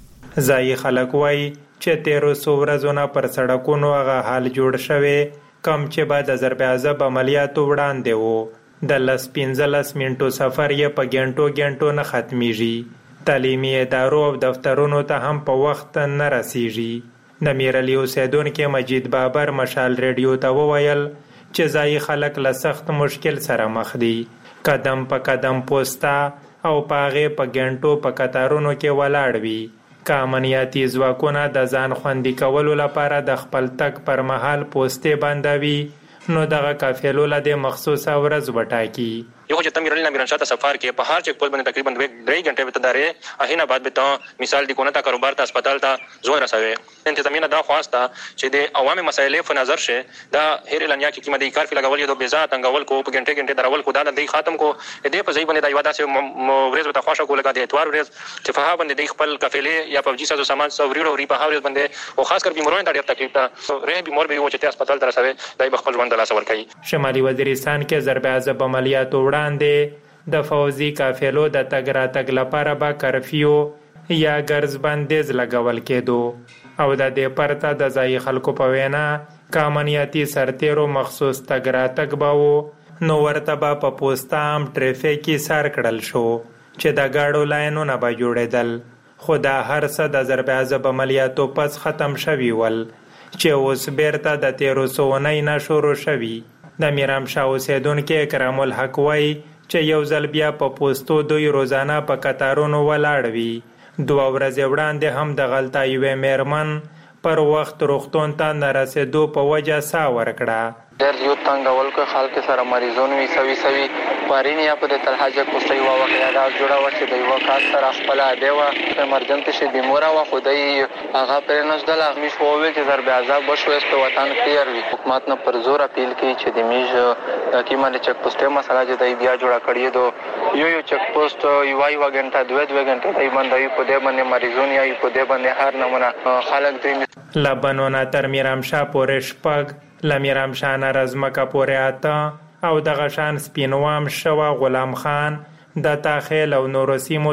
ځای خلک وایي چې تیرو سو ورځونه پر سړکونو هغه حال جوړ شوی کم چې بعد د ضرب عذاب عملیاتو وړاندې وو. د لس پنځلس منټو سفر یې په ګڼټو ګڼټو نه ختمیږي. تعلیمي ادارو او دفترونو ته هم په وخت نه رسیږي. د میرعلی اوسیدونکو مجید بابر مشال ریډیو ته وویل چې ځای خلک له سخت مشکل سره مخ دي. قدم په قدم پوسټا او پاغه په ګڼټو په قطارونو کې ولاړ وي. که امنیتي ځواکونه د ځان خوندي کولو لپاره د خپل تک پر مهال پوسټې بندوي نو دغه قافلو له د مخصوصه ورځ وټاکي. یو چې تمیرل نه میرانشاه ته سفر کې په هر چک پوسټ باندې تقریبا درې غنټې وته دارې اهینه بعد به ته مثال دی کونه تا کاروبار ته هسپتال ته زوی رسوي. انتظامیه دا خواسته چې د عوامي مسایلې په نظر شه دا هیر اعلانیا کې قیمتي کار فی لګول یو د بیزات انګول کو په غنټې غنټې درول کو دا د ختم کو دې په ځای باندې دا یو داسې ورځ وته خوښه کوله د اتوار ورځ چې په هغه باندې د خپل قافلې یا په جیسه سامان سوریرو ری په هغه ورځ باندې او خاص کر بیمارانو ته ډېر تکلیف ده رې بیمار به و چې هسپتال ته رسوي دای په خپل ژوند د لاس ور کوي. شمالي وزیرستان کې ضرب عذاب عملیات وړاندې د فوزي قافلو د تګ راتګ لپاره به کرفیو یا ګرځ بندیز لګول کېدو او د دې پرته د ځای خلکو په وینا که امنیتي سرتیرو مخصوص تګ راتګ به و نو ورته به په پوسټا هم ټریفیکي سر کړل شو چې د ګاډو لاینونه به جوړېدل. خو دا هر څه د ضرب عذاب عملیاتو پس ختم شوي ول چې اوس بیرته د تیرو سوونۍ نه شروع شوي. د میرامشاه اوسیدونکي اکرام الحق وایي چې یو ځل بیا په پوسټو دوی روزانه په قطارونو ولاړ وي. دوه ورځې وړاندې هم د غلطه یوې میرمن پر وخت روغتون ته نه رسېدو په وجه سا ورکړه. ډېر یو تنګول کو خلک سره مریضون وي سوي سوي پارین یا په تلحاجه کوستي وا واقعیا دا جوړه و چې دوی وکړ سره خپل دیوا ایمرجنسي شي بیمورا و خدای هغه پر نشدل اغمیش وویل چې ضرب عذاب بشو است وطن تیر وي. حکومت نه پر زور اپیل کوي چې د میج د کیمانه چک پوسټه مسله چې دوی بیا جوړه کړی دو یو یو چک پوسټ یو یو غنټه دوه دوه غنټه دوی باندې په دې باندې مریضون یا په دې باندې هر نمونه خلک دوی لبنونه تر میرامشاه پورې شپږ لمیرامشاه نه رزمکه پورې اته او دغه شان سپینوام شوه غلام خان د تاخیل او نورو سیمو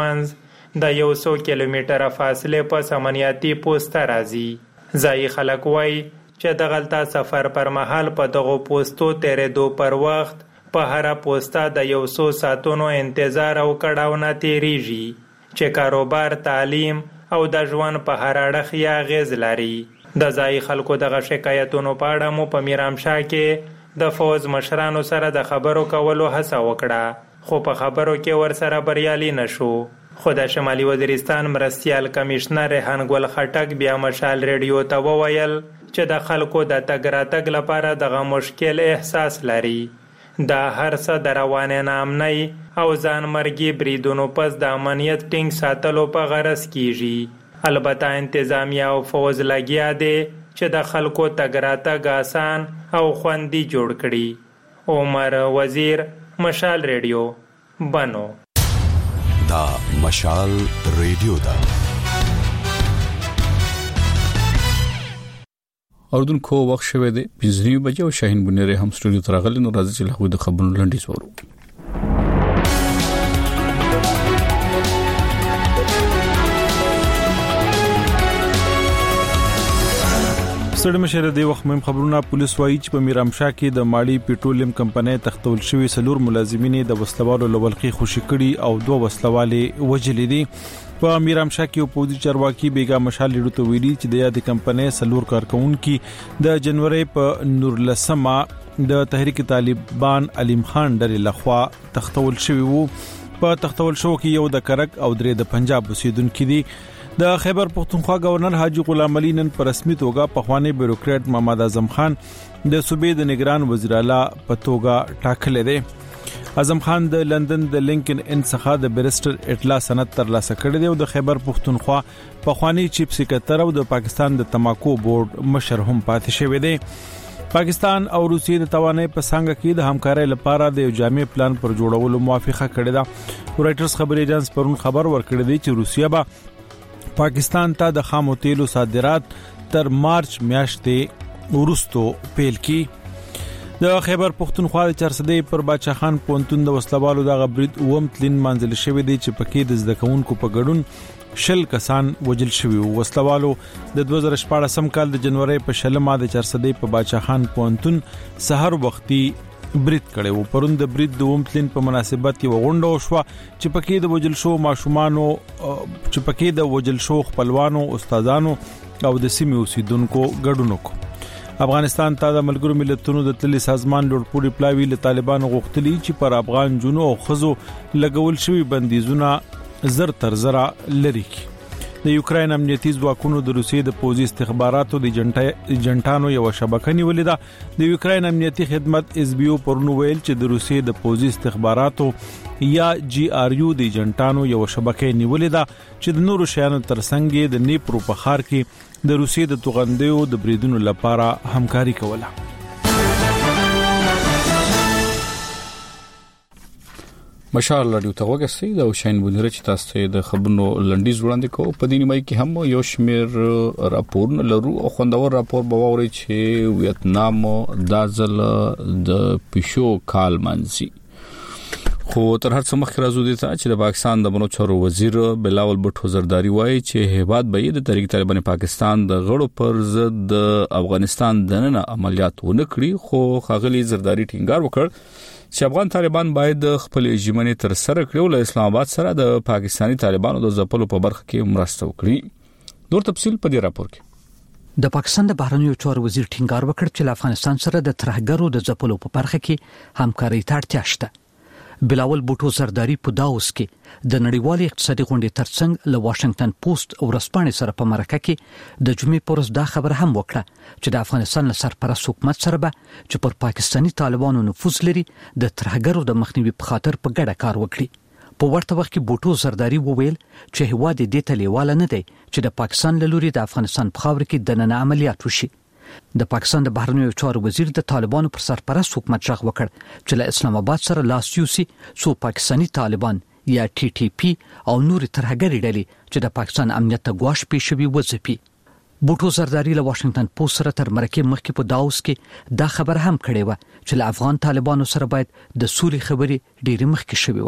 ترمنځ د یو سو کیلومتره فاصله په امنیتي پوسټه راځي. ځای خلک وایي چې د غلطه سفر پر مهال په دغه پوسټو تیرېدو پر وخت په هر پوسټه د یو سو ساتونو انتظار او کړهو نه تیریږي چې کاروبار، تعلیم او د ژوند په هر اړخ یې اغیز لري. د ځای خلکو دغه شکایتونو په اړه مو په میرامشاه کې د فوز مشرانو سره د خبرو کولو هڅه وکړه خو په خبرو کې ورسره بریالي نشو. خو د شمالي وزیرستان مرستیال کمشنر ریحان ګل خټک بیا مشال ریډیو ته وویل چې د خلکو د تګ راتګ لپاره دغه مشکل احساس لري. دا هر څه د روانې نامنۍ او ځان مرګي بریدونو پس د امنیت ټینګ ساتلو په غرض کیږي. البته انتظامیه او فوز لګیا دی چې د خلکو تګ راتګ آسان او خوندي جوړ کړي. عمر وزیر، مشال ریډیو، بنو. دا مشال ریډیو دا اردن کو وخت شوه دی پنځه بجې او شاهین بنيري هم سټوډیو ته راغلی نو راځي چې له د خبرونو لنډیز ورو. ستړي مشر دی وخت مهم خبرونه پولیس وایي چې په میرامشاه کې د ماړی پټرولیم کمپنۍ تختول شوی سلور ملازمین د وسلوالو لولقي خوشي کړي او دوه وسلوالې وجلې دي په میرامشاه کې پولیس چارواکي بیګا مشال لیدو ته ویلي چې د یاد کمپنۍ سلور کارکونکو د جنوري په نورلسمه د تحریک طالبان علیم خان ډلې لخوا تختول شوی وو په تختول شو کې یو د کرک او درې د پنجاب اوسیدونکو دي د خیبر پختونخوا گورنر حاجی غلام علي نن په رسمي توګه په خوانی بیوروکرات محمد اعظم خان د صوبې د نگران وزیر اعلی په توګه ټاکل دي. اعظم خان د لندن د لینکن ان څخه د بیرستر اطلاع سند ترلاسه کړی دی او د خیبر پختونخوا په خوانی چیف سکرټر او د پاکستان د تماکو بورډ مشر هم پاتې شوی دی. پاکستان او روسیې د توانای په څنګه کې د همکارۍ لپاره د یو جامع پلان پر جوړولو موافقه کړې ده. رائټرز خبري ایجنس پرون خبر ورکړی دی چې روسیا به پاکستان ته د خامو تیلو صادرات تر مارچ میاشتې وروسته پیل کړي. د خیبر پختونخوا د چرسدې پر باچا خان پونتون د وسلوالو د غبرید اوم تلین منځل شوی دی چې پکې د زدکونکو په ګډون شل کسان وجل شوی وو. وسلوالو د دوه زره شپږ کال د جنوري په شلمه د چرسدې په باچا خان پونتون سحر وختي برید کړي وو. پرون د برید د ومتلین په مناسبت یو غونډه وشوه چې پکې د وجل شو ماشومانو چې پکې د وجل شو خپلوانو استادانو او د سیمې اوسیدونکو ګډون وکړ. افغانستان ته د ملګرو ملتونو د تللی سازمان لوړپوړي پلاوی له طالبانو غوښتلی چې پر افغان جنو او خزو لګول شوی بندیزونه زر تر زره لري کی. د یوکرين امنیتي ځواکونو د روسیې د پوځي استخباراتو د جنټانو یو شبکه نیولې ده. د یوکرين امنیتي خدمت اس بي او پرونو ویل چې د روسیې د پوځي استخباراتو یا جی آر یو د جنټانو یو شبکه نیولې ده چې د نورو شیانو ترڅنګ د نیپرو په ښار کې د روسیې د توغندیو د بریدونو لپاره همکاري کوله. مشال رادیو ته وګورئ دا شاین بونره چې تاسو د خبرونو لنډیز وړاندې کوو. په دې نیمه کې هم یو شمیر راپورونه لرو او خوندور راپور به ووري چې ویتنام د ځل د پښو کال منځي خو تر هر څه مخکې راځو دي چې د پاکستان د بنو چارو وزیر بلاول بټو زرداری وایي چې هیواد به د تحریک طالبان پاکستان د غړو پر ضد د افغانستان دننه عملیات ونکړي. خو خاغلی زرداری ټینګار وکړ چې افغان طالبان باید خپل ژمنې تر سره کړي او له اسلام آباد سره د پاکستانی طالبانو د ځپلو په برخه کې مرسته وکړي. نور تفصيل په دې راپور کې. د پاکستان د بهرنیو چارو وزیر ټینګار وکړ چې له افغانستان سره د ترهګرو د ځپلو په برخه کې همکاري ته اړتیا شته. بلاول بوټو زرداری په داوس کې د نړیوال اقتصادي غونډې ترڅنګ له واشنگټن پوسټ او رسپانې سره په مرکه کې د جمعې پر ورځ دا خبر هم وکړه چې د افغانستان له سرپرست حکومت سره به چې پر پاکستانی طالبانو نفوذ لري د ترهګرو د مخنیوي په خاطر په ګډه کار وکړي. په ورته وخت کې بوټو زرداری وویل چې هوا د دې تلیواله نه دی چې د پاکستان له لوري د افغانستان په خاور کې د نن عملیات وشي. د پاکستان د بهرنیو چارو وزیر د طالبانو پر سرپرست حکومت ځخ وکړ چې له اسلام آباد سره لاس یوسي څو پاکستانی طالبان یا ټي ټي پی او نور ترهګری ډلې چې د پاکستان امنیت ته ګواښ پیښوي وځپي. بوټو زرداری له واشنگټن پوسټ سره تر مرکه مخکې په داوس کې دا خبر هم کړې و چې له افغان طالبانو سره باید د سولې خبرې ډېر مخکې شوي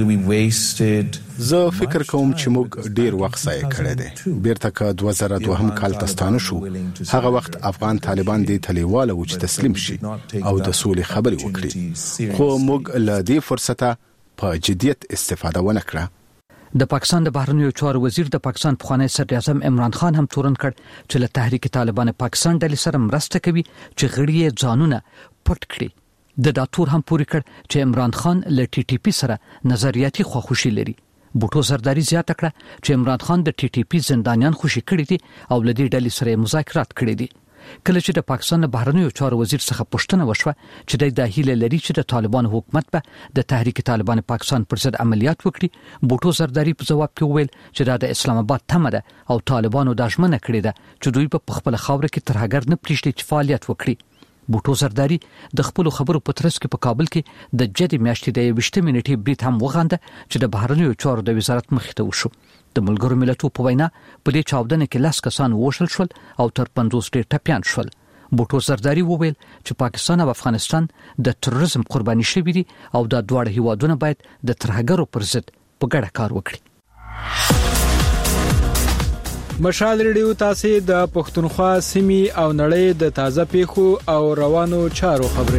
وای. زه فکر کوم چې موږ ډېر وخت ضایع کړی دی. بیرته که دوه زره دوه کال تستانه شو هغه وخت افغان طالبان دې تلیواله و چې تسلیم شي او د سولې خبرې وکړي خو موږ له دې فرصته په جدیت استفاده ونه کړه. د پاکستان د بهرنیو چارو وزیر د پاکستان پخوانی صدر اعظم عمران خان هم تورن کړ چې له تحریک طالبان پاکستان ډلې سره مرسته کوي چې غړي یې ځانونه پټ کړي. د داتور هم پوری کړ چې عمران خان له ټي ټي پی سره نظریاتي خواخوشي لري. بوټو زرداری زیاته کړه چې عمران خان د ټي ټي پی زندانیان خوشي کړي دي او له دې ډلې سره مذاکرات کړي دي. کله چې د پاکستان د بهرنیو چارو وزیر څخه پوښتنه وشوه چې د هیله لري چې د طالبان حکومت به د تحریک طالبان پاکستان پر ضد عملیات وکړي بوټو زرداری په جواب کې وویل چې دا د اسلام آباد تمه ده او طالبانو د ژمنه کړې ده چې دوی په خپل خاور کې ترهګر نه پریږدي چې فعالیت وکړي. بوټو زرداری د خپل خبرو په ترڅ کې په کابل کې د جدي میاشتې د یوشته منټي بریټ هم وغانده چې د بهرنیو چارو د وزارت مخې ته وشو. د ملګرو ملتونو په وینا په دې چاودنه کې لاس کسان وشل شول او تر پنځوس ډیر ټپيان شول. بوټو زرداری وویل چې پاکستان او افغانستان د تروریزم قرباني شوي دي او دا دواړه هیوادونه باید د ترهګرو پر ضد په ګډه کار وکړي. مشال ریډیو تاسو د پښتونخوا سیمې او نړۍ د تازه پیښو او روانو چارو خبري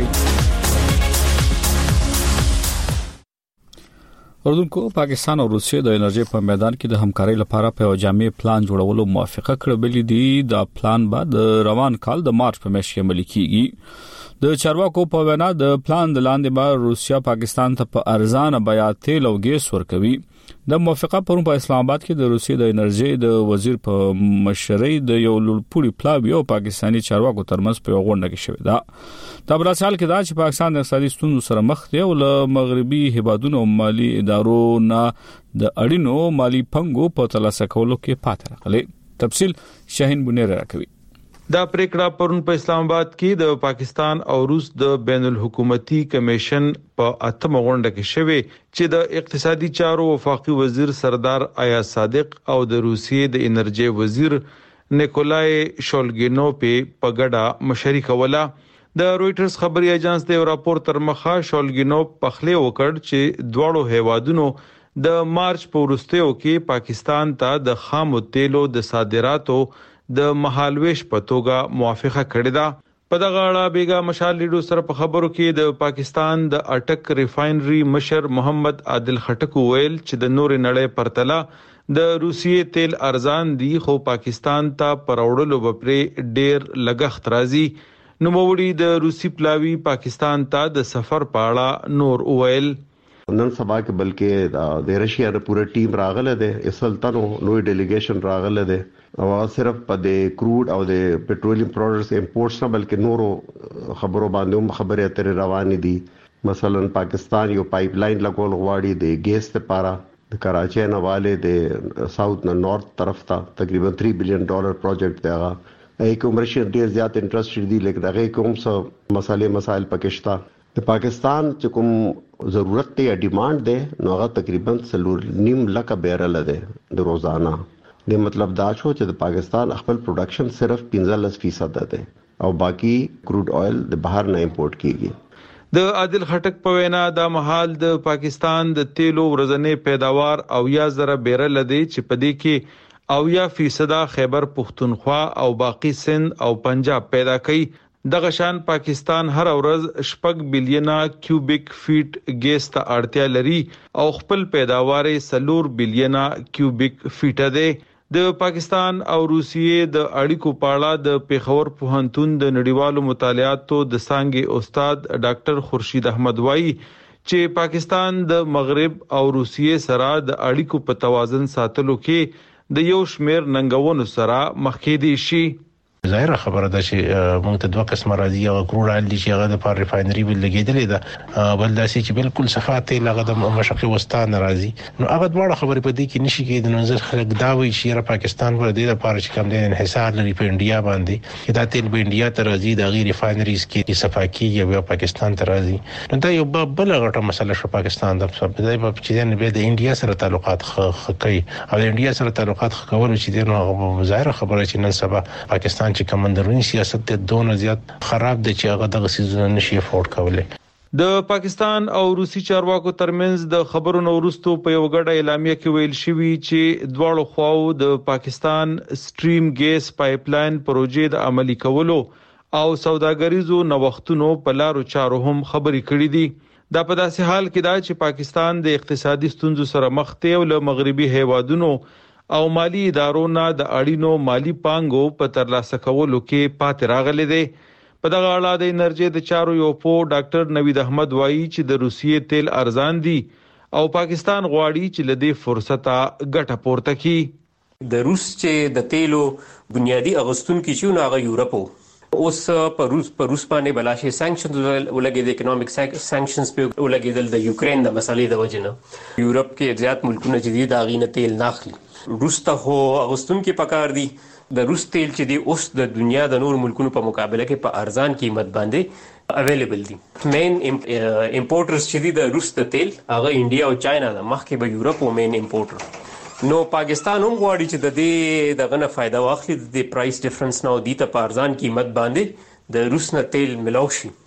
اردن کو پاکستان او روسیې د انرژي په میدان کې د همکارۍ لپاره په جامع پلان جوړولو موافقه کړې بلې دا پلان بعد روان کال د مارچ په میاشت کې عملي کیږي د چارواکو په وینا د پلان د لاندې به روسیا پاکستان ته په ارزانه بیا تیل او ګیس ورکوي د موافقه پرون په اسلام آباد کې د روسیې د انرژي د وزیر په مشرۍ د یو لوړپوړي پلاوی او پاکستاني چارواکو ترمنځ په غونډه کې شوې ده د برازیل کې دا چې پاکستان د اقتصادي ستونزو سره مخ دی او له مغربي هیوادونو مالی ادارو نه د اړینو مالی پنګو په ترلاسه کولو کې پاتې راغلي تفصیل شاهین بنیر راکوي دا پریکړه پرون په اسلام آباد کې د پاکستان او روس د بین الحکومتي کمیشن په اتمه غونډه کې شوه چې د اقتصادي چارو وفاقي وزیر سردار ایاز صادق او د روسیې د انرژي وزیر نیکولای شولګینوف په ګډه مشري کوله د رويټرز خبري اژانس د راپور تر مخه شولګینوف په خله وکړ چې دواړو هیوادونو د مارچ په وروستیو کې پاکستان ته د خامو تیلو د صادراتو د مهالويش په توګه موافقه کړې ده په دغه اړه بیګا مشال لیډو سره په خبرو کې د پاکستان د اټک ریفاینري مشر محمد عادل خټک ویل چې د نور نړۍ پرتله د روسیې تیل ارزان دي خو پاکستان ته پروړلو بپرې ډیر لګښت راځي نو موړي د روسي پلاوی پاکستان ته د سفر پاړه نور ویل نن سبا کې بلکې د رشیا د پوره ټیم راغله ده اسلطنو نوې ډیلیګیشن راغله ده او صرف په د کروډ او د پټرولیم پروډکټس امپورټس نه بلکې نورو خبرو باندې هم خبرې اترې روانې دي مثلا پاکستان یو پایپ لاین لګول غواړي د ګیس لپاره د کراچۍ نه والے د ساوث نه نارث طرف ته تقریبا تین بلین ډالر پروجیکټ دی هغه ایک عمرشي ډیر زیات انټرست دي لیکن هغه کوم څه مسالې مسائل پکشتا د پاکستان چې کوم ضرورت دی یا ډیماند دی نو هغه تقریبا سلور نیم لک بیرل دی د روزانه د مطلب دا شو چې د پاکستان خپل پروډکشن صرف پنځلس فیصد ده او باقی کروډ اویل د بهر نه امپورټ کیږي د عادل خټک په وینا د محل د پاکستان د تیلو ورځنی پیداوار او یا زره بیرل دی چې په دې کې او یا فیصد خیبر پختونخوا او باقی سند او پنجاب پیدا کړي دغه شان پاکستان هر ورځ شپږ بلینه کیوبیک فیټ ګیس ته اړتیا لري او خپل پیداوار سلور بلینه کیوبیک فیټ ده د پاکستان او روسیې د اړیکو پاړه د پیښور پوهنتون د نړیوالو مطالعاتو د څانګې استاد ډاکټر خورشید احمد وایي چې پاکستان د مغرب او روسیې سره د اړیکو په توازن ساتلو کې د یو شمیر ننګونو سره مخ کې دي شي ظاهر خبره ده چې موږ ته دوه قسمه راځي یو کروډ آیل چې هغه د پار ریفاینري بل لګیدلې ده بل داسې چې بالکل صفات هغه د مشرقي وسطا نه راځي نو هغه دواړه خبرې په دې کې نشي کېدل نو ځکه خلک دا وایي چې را پاکستان ور دي د پار چې کم دي انحصار لري په انډیا باندې چې دا تیل په انډیا ته راځي د غیر ریفاینریز کې صفاکي یا پاکستان ته راځي نو دا یو بل غټه مسله شو پاکستان د په ځای په چې نه به د انډیا سره تعلقات خکې او د انډیا سره تعلقات خکول چې د ظاهر خبره چې نن سبا پاکستان چې کمندرونی سیاست ته دونه زیات خراب دي چې هغه دغه سيزونه نشي افورد کولای د پاکستان او روسي چارواکو ترمنځ د خبرونو وروسته په یو غړ اعلامیه کې ویل شوی چې دواړو خواو د پاکستان سټریم ګیس پایپ لاین پروژې د عملي کولو او سوداګریزو نوښتونو په لارو چارو هم خبرې کړې دي دا په داسې حال کې دا چې پاکستان د اقتصادي ستونزو سره مخ دی او له مغربي هیوادونو او مالی ادارو نه د اړینو مالی پانګو په ترلاسه کولو کې پاتې راغلي دي په دغه اړه د انرژي د چارو یو پو ډاکټر نوید احمد وایي چې د روسیې تیل ارزان دي او پاکستان غواړي چې لدې فرصت ګټه پورته کړي د روس چې د تیلو بنیادی اغستون کې چې نو هغه یورپ اوس په روس په روس باندې بلاشي سانکشنز ولګي د اکونومیک سانکشنز په ولګیدل د یوکرين د مسلې د وجنه یورپ کې زیات ملکونه چې دي دا غینه تیل ناخلي روس ته هو اغستون کې پکار دي د روس تیل چې دی اوس د دنیا د نور ملکونو په مقابله کې په ارزان قیمت باندې اویلیبل دي مین امپورټرز چې دي د روس د تیل هغه انډیا او چاینا د مخکې به یورپ او مین امپورټر نو پاکستان هم غواړي چې د دې دغه نه فائدہ واخلي د پرایس ډیفرنس نو دي ته په ارزان قیمت باندې د روس نه تیل ملو شي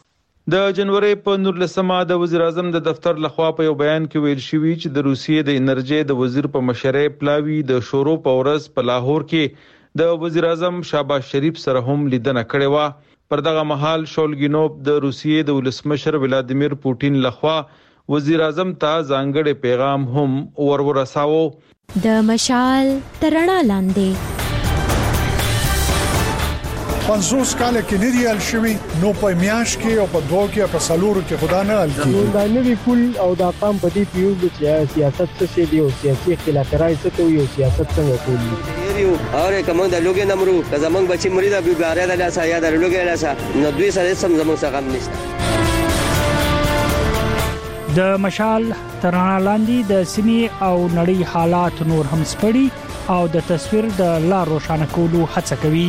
د جنوري په نولسمه د وزیر اعظم د دفتر لخوا په یو بیان کې ویل شوی چې د روسیې د انرژي د وزیر په مشرۍ پلاوی د شورو په ورځ په لاهور کې د وزیر اعظم شهباز شریف سره هم لیدنه کړې و. پر دغه مهال شولګینوف د روسیې د ولسمشر ولادیمیر پوټین لخوا وزیر اعظم ته ځانګړی پیغام هم ورورساوه. د مشال ترڼا لاندې پنځوس کاله کې نه دی ال شوی نو په میاش کې او په دوه کې په سلورو کې خدا نه ال کی دا نوی کول او دا قام په دې پیو چې سیاست څه دی او سیاسي اختلافات څه کوي او سیاست څنګه کوي یو اوره کوم د لوګي نمرو که زمنګ بچی مری د بیګاره د لاسه یا د لوګي لاسه نو دوی سره سم زمنګ څنګه هم نشته. د مشال ترانه لاندې د سیمې او نړۍ حالات نور هم سپړي او د تصویر د لا روښانه کولو هڅه کوي.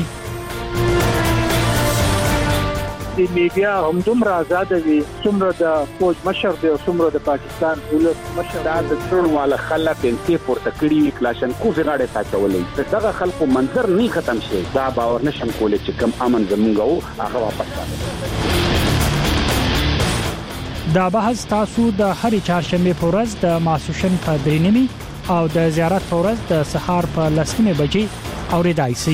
د میډیا هم دومره آزاد وي څومره د فوج مشر دی او څومره د پاکستان ولس مشر دا د ټول والا خلک انتي پورته کړی کلاشن کو غاړه تا چولې دغه خلکو منظر نه ختم شي دا باور نشم کولای چې کم امن زمونږ او هغه واپس راځي. دا بحث تاسو د هرې چهارشنبه په ورځ د ماسوشن په درې نیمه او د زیارت په ورځ د سهار په لسمه بجې اوریدای شي.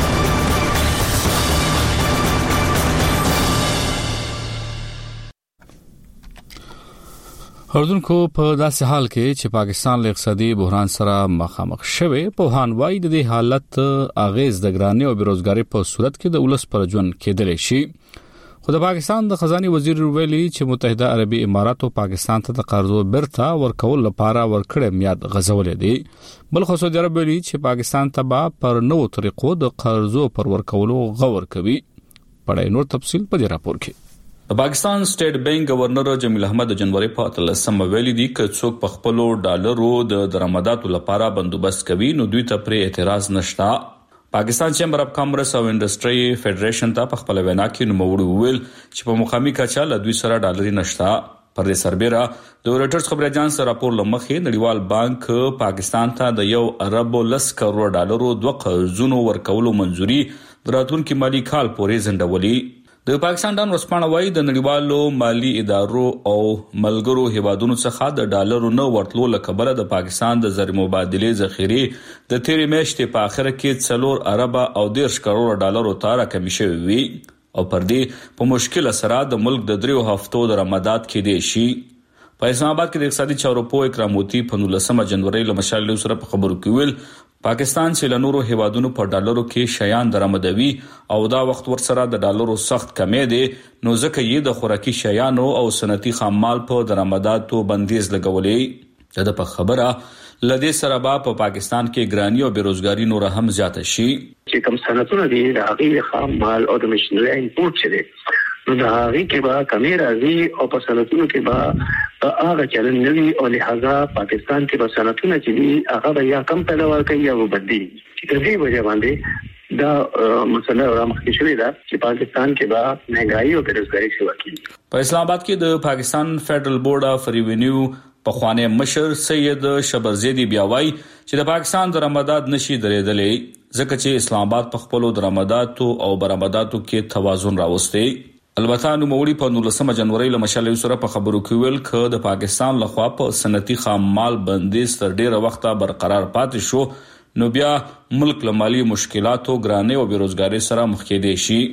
اردوونکو په داسې حال کې چې پاکستان له اقتصادي بحران سره مخامخ شوه په هانوای د دې حالت اغیز د ګرانۍ او بیروزګاری په صورت کې د ولس پر ژوند کېدلی شي. خو د پاکستان د خزاني وزیر ویلي چې متحده عربي امارات او پاکستان ته د قرضو برته ورکول لپاره ورکړې میاد غزولې دي. بل خو سعودي عرب ویلي چې پاکستان ته به پر نوو طریقو د قرضو پر ورکولو غور کوي. پړای نور تفصیل په دې راپور کې. د پاکستان سټیټ بانک گورنر جمیل احمد د جنوري په اتلسمه ویلي دي چې څوک په خپل ډالرو د درآمداتو لپاره بندوبست کوي نو دوی ته پر اعتراض نشته. پاکستان چیمبر اف کامرس او انډستری فدریشن ته په خپل وینا کې نوموړي ویل چې په مقامي کچا له دوی سره ډالري نشته. پر دې سربېره د رويټرز خبري اژانس راپور لمخې نړیوال بانک پاکستان ته د یو ارب لس کروڑ ډالرو دوه قرضونو ورکولو منځوري دراتونکو مالی کال پورې زندولي. د پاکستان ډان ورسپانه وایي د نړیوالو مالی ادارو او ملګرو هیوادونو څخه د ډالرو نه ورتلو لکبره د پاکستان د زر مبادله ذخیره د تیرې میاشتې په اخر کې څلور ارب او دیرش کروڑ ډالرو ته راکمې شوې وي او پر دې په مشکل سره د ملک د دریو هفتو درآمدات کې دي شي. په اسلام آباد کې د اقتصادي چارو په اکراموتی په نولسمه جنوري له مشال سره په خبرو کې ویل پاکستان چې له نورو هیوادونو په ډالرو کې شیان درآمدوي او دا وخت ورسره د ډالرو سخت کمی دی نو ځکه یې د خوراکي شیانو او صنعتي خام مال په درآمداتو بندیز لګولې. دا په خبره لدې سره با په پاکستان کې ګرانی او بیروزګاری نور هم زیات شي. چې کوم صنعتونه دي د هغه خام مال او د ماشينري امپورټ چي نو دا هغه کې به کمی راځي او په صنعتونو کې به هغه چلن نوي او لہذا پاکستان کې به صنعتونه چې دي هغه به یا کم پیداوار کوي یا وبدي. چې د دې وجه باندې دا مسله رامخکې شوې ده چې پاکستان کې به مهنګايي او بیروزګاری شي وکړي. په اسلام آباد کې د پاکستان فدرل بورډ اف ریوینیو په خوانه مشر سید شبرزیدی بیا وایي چې د پاکستان درآمدات نشي درېدلې ځکه چې اسلام آباد په خپل درآمداتو او برآمداتو کې توازن راوستي. البته نو موري په نولسمه جنوري له مشال سره په خبرو کې ویل ک د پاکستان لخوا په صنعتي خام مال بندیز تر ډیره وخته برقرار پاتې شو نو بیا ملک له مالی مشکلاتو ګرانۍ او بیروزګاری سره مخ کې دي شي.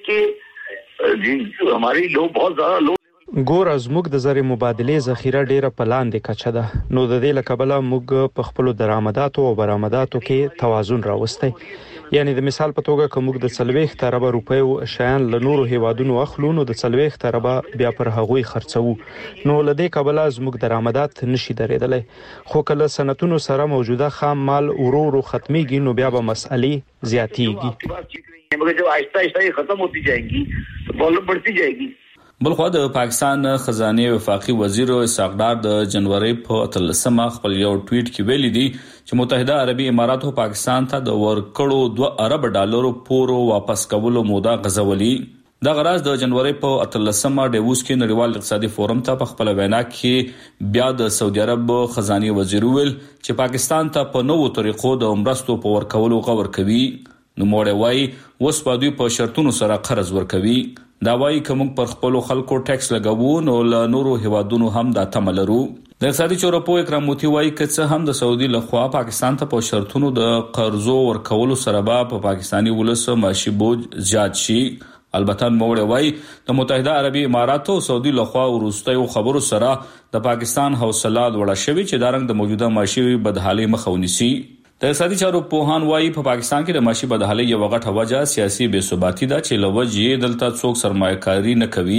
چې ہماري لو بہت زیادہ لو ګور ازموږ د زر مبادله ذخیره ډیره پلاندې کچه ده نو د دې لکبله موږ په خپل درآمداتو او برآمداتو کې توازن راوستي. یعنی د مثال په توګه کوم د څلويخ تربه روپیو شیان له نورو هیوادونو اخلو نو د څلويخ تربه بیا پر هغوی خرڅو نو لدې کبله زموږ درآمدات نشي درېدلې خو کله صنعتونو سره موجوده خام مال ورو ورو ختميږي نو بیا به مسئلې زیاتېږي. مګر جو آهسته آهسته ختم ہوتی جائیں گی تو پرابلم بڑھتی جائے گی. بلخو د پاکستان خزانه وفاقي وزیر اسحاق ډار د جنوري په اتلسمه خپل یو ټویټ کې ویلي دي چې متحده عربي امارات او پاکستان ته د ورکړو دوه ارب ډالرو پورو واپس کولو موده غزولي. دا غراز د جنوري په اتلسمه ډیووس کې نړیوال اقتصادي فورم ته په خپل وینا کې بیا د سعودي عرب خزانه وزیر ویل چې پاکستان ته په نوو طریقو د عمرستو په ورکولو غور کوي. نو موړ وای اوس په دوی په شرطونو سره قرض ورکوي. دا وایي کوم پر خپل خلکو ټیکس لګاوو نو له نورو هیوادونو هم دا تملرو. د اقتصادي چورپو اکرام موتی وایي چې هم د سعودي لخوا پاکستان ته په شرطونو د قرضو ورکولو سره به په پاکستاني ولس معاشي بوج زیات شي. البته موړ وایي د متحده عربي اماراتو او سعودي لخوا ورستیو خبرو سره د پاکستان حوصله لوړه شوې چې دا رنګ د موجوده معاشي بدحالي مخه ونیسي. د اقتصادي چارو پوهان وایي په پاکستان کې د معاشي بدحالي یو غټه وجه سیاسي بې ثباتي ده چې لوجې دلته څوک سرمایه‌کاري نه کوي.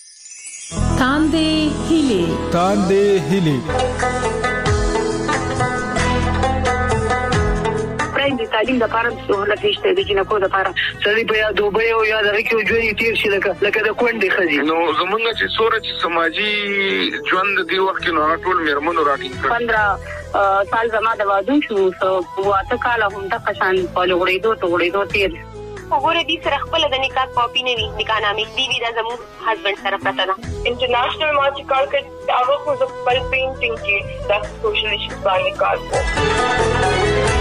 تاندې هیلې تاندې هیلې د تعلیم د لپاره سہولت نشته د جنکو د لپاره سړي په یا دوبه او یا دغه کې ژوند تیر شي لکه لکه د کونډې خزي نو زمونږ چې سورج سماجی ژوند دی وخت نو ټول میرمنو راټینګ کړ. پندرہ سال زما د وادو شو واته کال هم د قشان په لوړېدو ته وړېدو تیر وګوره دې سره خپل د نکاح کاپی نه وي نکاح نامې دی وی د زموږ هسبند سره پته ده. انټرنیشنل مارچ کار کې هغه خو د خپل پینټینګ کې د سوشلیست باندې کار کوي.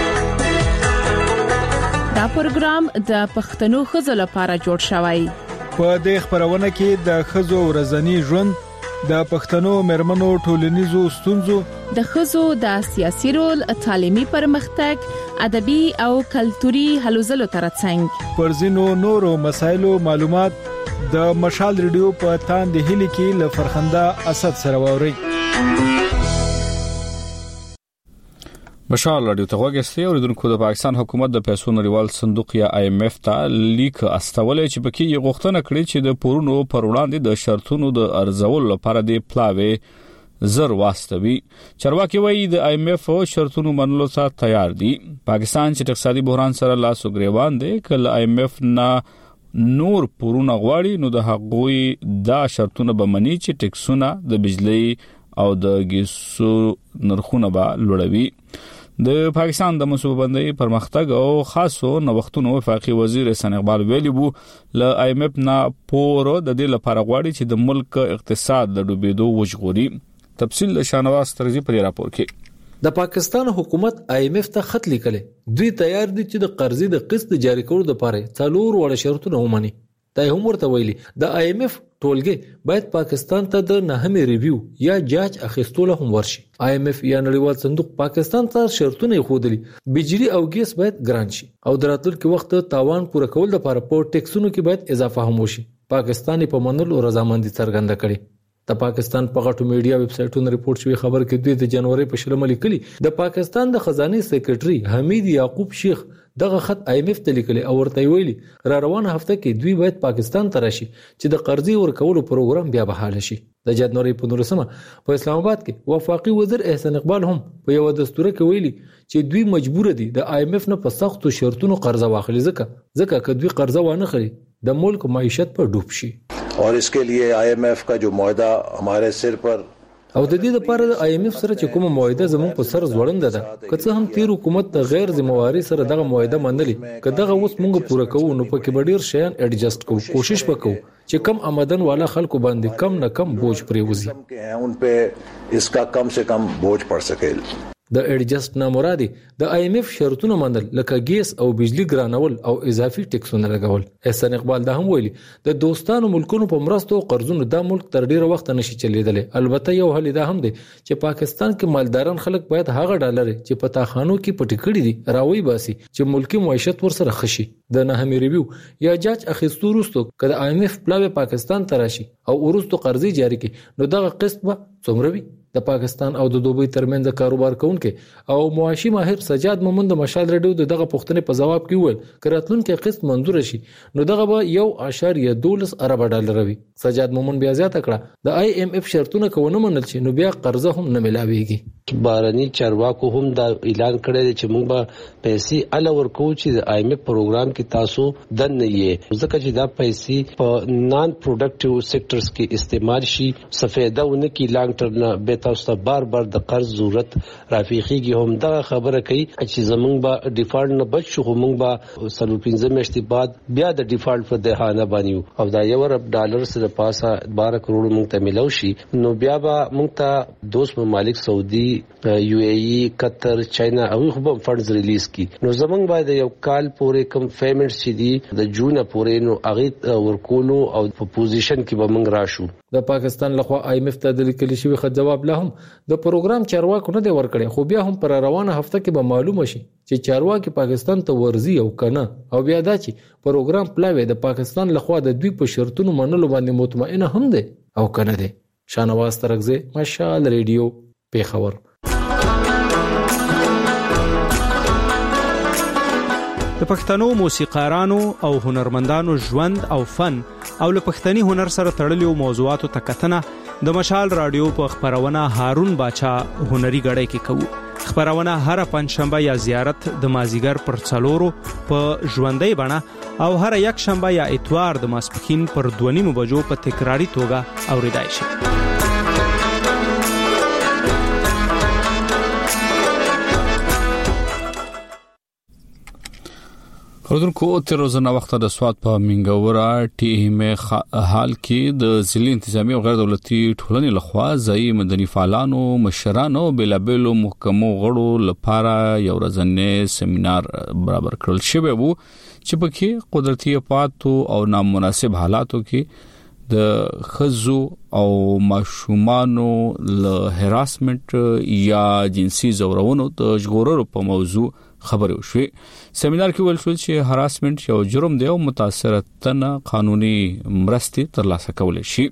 دا پروګرام د پښتنو ښځو لپاره جوړ شوی. په دې خبرونه کې د ښځو ورځنی ژوند، د پښتنو مرمنو ټولنیزو ستونزو، د ښځو د سیاسي رول، تعلیمي پرمختګ، ادبي او کلتوري هلو ځلو ترڅنګ پر ځینو نورو مسایلو معلومات د مشال ریډیو په تاندې هیلې کې ل فرخنده اسد سره ووري. مشال رادیو ته وګورئ او د پاکستان حکومت د پیسو نړیوال صندوق یا آی ایم ایف ته لیک استولې چې پکې یو غوښتنه کړې چې د پورونو پر وړاندې د شرطونو د ارزول لپاره د پلاوي زر واستوي. چارواکي وایي د آی ایم ایف شرطونو منلو ته تیار دي. پاکستان چې اقتصادي بحران سره لاس او ګریوان دی کله آی ایم ایف نه نور پورونه غواړي نو د حقوقي دا شرطونه به مني چې ټیکسونه د بجلی او د ګیسو نرخونه به لوړوي. د پاکستان د منصوبه بندۍ پرمختګ او خاصو نوښتونو وفاقي وزیر احسان اقبال ویلي وو ل آی ایم ایف نه پور د دې لپاره غواړي چې د ملک اقتصاد د ډوبېدو وژغوري. تفصیل شانواز ترزی په راپور کې. د پاکستان حکومت آی ایم ایف ته خط لیکلې دوی تیار دي چې د قرضې د قسط جاری کولو لپاره څلور وړ شرطونه ومني. دا هم ورته ویلي د آی ایم ایف ټولګي باید پاکستان ته د نهمې ریویو یا جاج اخیستلو هم ورشي. آی ایم ایف یا نړیوال صندوق پاکستان ته شرطونه خودلی بجلی او ګیس باید ګران شي او دراتلونکو وخت تاوان پوره کول لپاره په ټیکسونو کې باید اضافه هم وشي. پاکستان په منلو رضامندي څرګنده کړي. د پاکستان په غټو میډیا ویب سټونو ریپورت شوی خبر کې دوی د جنوري په شلمه لیکلي د پاکستان د خزانه سیکریټري حمید یعقوب شیخ دغه خط آی ایم ایف ته لیکلی او ورته ویلي را روانه هفته کې دوی باید پاکستان ته راشي چې د قرضې ورکولو پروګرام بیا بحاله شي. د جنوري په نورسمه په اسلام آباد کې وفاقي وزیر احسان اقبال هم په یو دستور کې ویلي چې دوی مجبور دي د آی ایم ایف نه په سختو شرطونو قرض واخلي ځکه ځکه چې دوی قرض وانه خري د ملک معیشت پر ډوب شي. और इसके लिए आई एम एफ का जो मुआहदा हमारे सिर पर او د دې لپاره د آی ایم ایف سره چې کومه معاهده زموږ په سر ځوړنده ده که څه هم تیر حکومت د غیر ذمہواری سره دغه معاهده منلې که دغه اوس موږ پوره کوو نو په کې ډیر شیان ایڈجسټ کوو کوشش وکړو چې کم آمدن والا خلکو باندې کم نه کم بوج پریوزي ان په اسکا کم سے کم بوج پڑ سکے. د ایڈجسټ نه مرادي د آی ایم ایف شرطونه منل لکه ګیس او بجلی ګرانول او اضافي ټیکسونه لګول. احسان اقبال دا هم ویلي د دوستانو ملکونو په مرستو او قرضونو د ملک تر ډیره وخت نشي چلیدلی. البته یو حل دا هم دی چې پاکستان کې مالداران خلک باید هغه ډالر چې په تاخانو کې پټ کړي دي راوي باسي چې ملکی معیشت ورسره خشي. د نهمې ریویو یا جاج اخیستو وروسته کله آی ایم ایف پلاوی پاکستان ته راشي او ورستو قرضې جاری کړي نو دغه قسط به څومره وي. د پاکستان او د دوبۍ ترمنځ کاروبار کوونکې او معاشي ماهر سجاد مومند د مشال ریډیو دغه پوښتنې په جواب کې وویل چې راتلونکي قسط منظور شي نو دغه به یو اشاریه دولس ارب ډالر وي. سجاد مومند بیا زیاته کړه د آی ایم ایف شرطونه کوونه منل شي نو بیا قرضه هم نه ملاويږي. بارني چارواکو هم دا اعلان کړی چې موږ به پیسې ال ورکو چې د آی ایم ایف پروګرام کې تاسو دن نه یې ځکه چې دا پیسې په نان پروډکټیو سېکټرز کې استعمال شي سفیده ونه کې لانګ ټرم به تاسو ته بار بار د قرض ضرورت رافیخيږي. هم دا خبره کوي چې زمونږ به ډیفالټ نه بچ شو موږ به سلو پنځه میاشتې بعد بیا د ډیفالټ په دهانه باندې او دا یو ارب ډالر سره پاسه بارہ کروڑ موږ ته ملو شي نو بیا به موږ ته دوست ممالک سعودي یو ای ای قطر چاینا او خو به فندز ریلیز کی نو زمونږ باید یو کال پورې کم پیمنټس چې دي د جون پورې نو هغه ورکولو او په پوزیشن کې به موږ راشو. د پاکستان لخوا آی ایم ایف ته د لیکل شوی خط جواب له هم د پروګرام چارواکو نه دی ورکړي، خو بیا هم پر روانه هفته کې به معلومه شي چې چارواکي پاکستان ته ورزي او کنه، او بیا دا چې پروګرام پلاوی د پاکستان لخوا د دوی په شرطونو منلو باندې مطمئنه هم دی او کنه دی. شانواز ترغزه، مشال ریډیو، پیښور. د پښتنو موسیقارانو او هنرمندانو ژوند او فن او له پښتني هنر سره تړلو موضوعاتو ته کتنه د مشال رادیو په خبرونه هارون باچا هنري غړې کې کوو. خبرونه هر پنځشنبه یا زیارت د مازیګر پر څلورو په ژوندۍ بڼه او هر یک شنبه یا اتوار د ماسپښین پر دوه نیمو بجو په تکراری توګه اوریدای شي. خودونکو تر روزنه وخت د سواد په منګورا ټیم حال کې د ځلې انتظامی او غیر دولتي ټولنې لخوا ځای مدني فعالانو مشرانو بلابلو محکمو غړو لپاره یو ورځنی سیمینار برابر کړل شوی وو چې پکې قدرتي افاتو او نامناسب حالاتو کې د خزو او ماشومانو له هراسمنت یا جنسي زورونو د ژغورلو په موضوع خبرې وشوې. سیمینار کې ویل شو چې هراسمنت یو جرم دی او متاثرتنه قانوني مرستې ترلاسه کولای شي.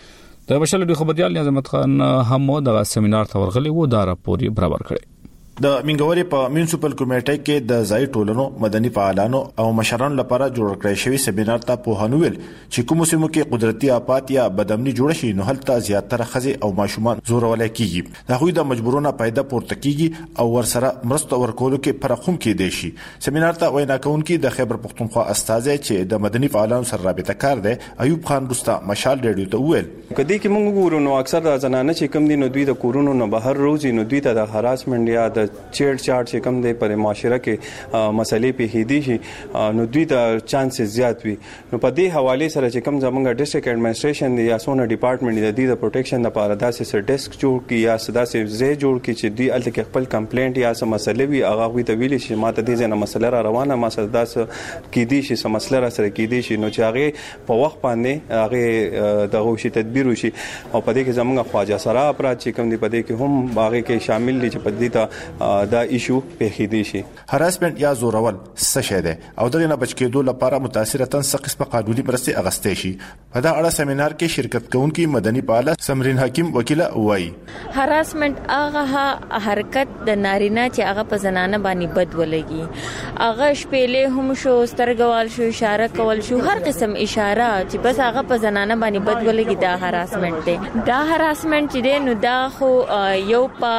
د بشل د خبريال نظامت خان هم د سیمینار ته ورغلي وو، دا راپور برابر کړي. د منګوري په میونسپل کمیټه کې د ځای ټولنو مدني فعالانو او مشرانو لپاره جوړ کړی شوی سیمینار ته په هنویل چې کوم سیمو کې قدرتي آفات یا بدامني جوړ شي نو هلته زیاتره خزي او ماشومان زورول کیږي. دا خو د مجبورونه پیدا پورته کیږي او ورسره مرسته ورکولو کې فرقوم کې دي شي. سیمینار ته وینا کوونکي د خیبر پختونخوا استاد چې د مدني فعالانو سره رابطه کار دی ایوب خان رستا مشال ریډیو ته ویل کدی کې موږ ګورو نو اکثر د زنانه چې کم دي نو دوی د کورونو نه بهر روزي نو دوی ته د هراسمنت یا د چیړ چاړ چې کم دی پر معاشره کې مسلې په هدي شي نو دوی ته چانس زیات وي. نو په دې حواله سره چې کم زمونږ ډیسټریکټ اډمنسټریشن دی یا سونه ډپارټمنټ دی د دې د پروټیکشن لپاره داسې سر ډیسک جوړ کی یا سداسې زی جوړ کی چې دوی الته کې خپل کمپلینټ یا سم مسلې وي هغه وي ته ویل شي ماته دې نه مسله را روانه ما سره داس کې دي شي سم مسله را سره کې دي شي نو چې هغه په وخت باندې هغه دغه شي تدبیر وشي او په دې کې زمونږ خواجه سره اپرات چې کم دی په دې کې هم هغه کې شامل دي چې په دې ته دا ایشو په خېدي شي. هراسمنت یا زورول څه شه ده او دغه نه بچ کېدو لپاره متاثرتن څه قسمه قانوني مرستې اغستې شي. په دا اړه سیمینار کې شرکت کوونکي مدني فعال سمرین حکیم وکیله وایي هراسمنت هغه حرکت د نارینه چې هغه په زنانه باندې بد ولګي هغه شپېلې هم شو سترګوال شو اشاره کول شو هر قسم اشاره چې بس هغه په زنانه باندې بد ولګي دا هراسمنت دی. دا هراسمنت چې دی نو دا خو یو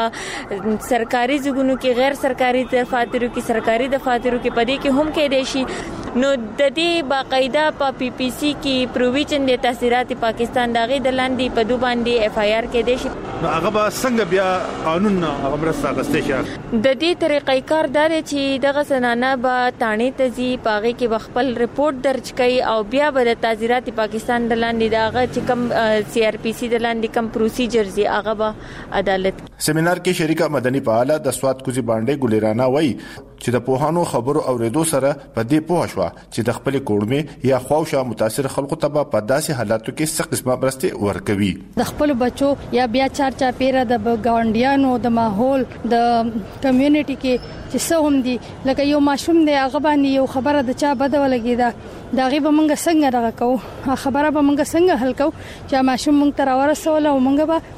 په سرکاري ځګونو کې غیر سرکاري دفاترو کې سرکاري دفاترو کې پدې کې هم کې دي شي نو د دې باقاعده په پی پی سی کې پروویژن د تاثیرات پاکستان دغه د لاندې په دو باندې اف آی آر کې دي شي نو هغه به څنګه بیا قانون هغه مرسته غستې شي. د دې طریقې کار دار چې دغه سنانه به تانی تزي پاغه کې خپل ریپورت درج کړي او بیا به د تاثیرات پاکستان د لاندې دغه چې کم سی آر پی سی د لاندې کم پروسیجرز هغه به عدالت. سیمینار کې شریکه مدني فعال د سواد کوزي باندې ګلیرانا وای چې د پوهانو خبرو اوریدو سره په دې پوه شو چې د خپل کوړمه یا خواوشه متاثر خلکو ته په داسې حالاتو کې څه قسمه مرسته ورکوي. د خپل بچو یا بیا چار چا پیره د ګاونډیانو د ماحول د کمیونټي کې چې څه هم دي لکه یو ماشوم دی هغه باندې یو خبره د چا بده ولګي دا دا غي به موږ څنګه راکو خبره به موږ څنګه حل کو چې ماشوم موږ تر ورسول او موږ به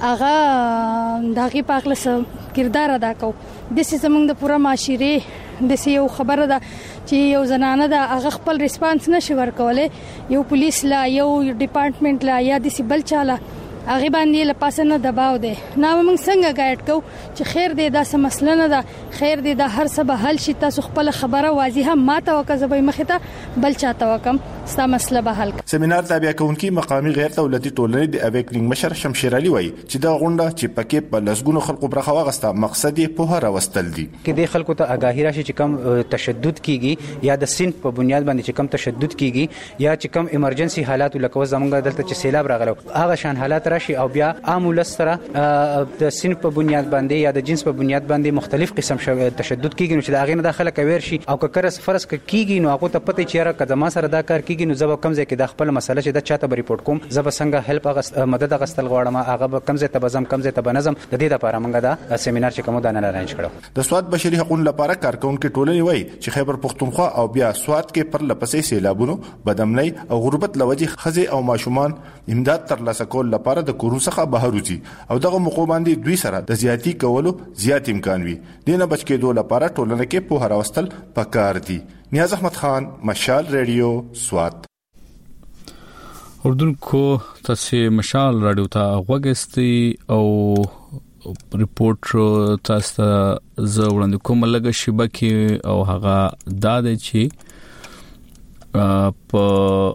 هغه دغه پاکله سم کردار ادا کو. د سې زمونږ د پوره معاشره د سې یو خبره ده چې یو زنانه د هغه خپل ریسپانس نشي ورکولې یو پولیس لا یو ډپارټمنټ لا یا د سې بل چاله هغه باندې لپاسنه دباو ده نه موږ څنګه ګایډ کو چې خیر دې دا سم مسله نه ده خیر دې دا هر څه به حل شي تاسو خپل خبره واضحه ماته وکړه زبې مخه ته بل چاته وکم ستا مسله به حل کړي. سیمینار تابع کونکي مقامي غیر دولتي ټولنې د اویکنینګ مشر شمشیر علي وایي چې دا غونډه چې پکې په لسګونو خلکو برخه واغسته مقصد یې په هر واستل دي کې د خلکو ته آگاهی راشي چې کم تشدد کیږي یا د سین په بنیاد باندې چې کم تشدد کیږي یا چې کم ایمرجنسي حالات لکه زمونږ دلته چې سیلاب راغلو هغه شان حالات راشي او بیا عام ولسره د سین په بنیاد باندې یا د جنس په بنیاد باندې مختلف قسم تشدد کیږي نو چې دا غي نه داخله کوي شي او که کرس فرض کیږي نو هغه ته پته چیرې کدما سره دا کار کیږي نو زب کم ځای کې د خپل مسله چې د چاته ریپورت کوم زب څنګه هیلپ اغست مدد اغستل غواړم هغه کم ځای ته بزم کم ځای ته بنظم د دې لپاره موږ دا سیمینار چې کوم دا نه ارانج کړو. د سواد بشري حقوقو لپاره کارکونکو ټولنې وایي چې خیبر پختونخوا او بیا سواد کې پر لپسې سیلابونو بدامنۍ او غربت لوجې خزي او ماشومان امداد ترلاسه کول لپاره د کورو څخه بهر وځي او دغه موقع باندې دوی سره د زیاتی کولو زیات امکان وي دینه بچ کېدو لپاره ټولنه کې په هر واستل پکار دي. نیاز احمد خان، مشال ریډیو، سوات. اردن کو تاسو مشال رادیو ته وګستي او ریپورت تاسو ز وړاندې کوم لګ شبکه او هغه د دې چې په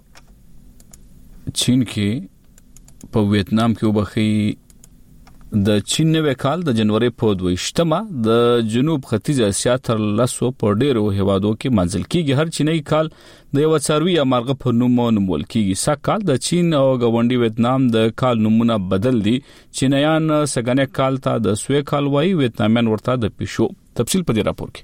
چین کې په ویتنام کې وبخي د چین نوې کال د جنوري په دویشتمه د جنوب ختیځ اسیا تر لاسو په ډیرو هوادو کې منځل کیږي. هر چینی کال د یو څاروي یا مرغه په نوم نومول کیږي. سا کال د چین او غونډي ویتنام د کال نومونه بدل دي. چینایان سګنه کال ته د سوې کال وایي، ویتنامیان ورته د پښو. تفصیل په دې راپور کې.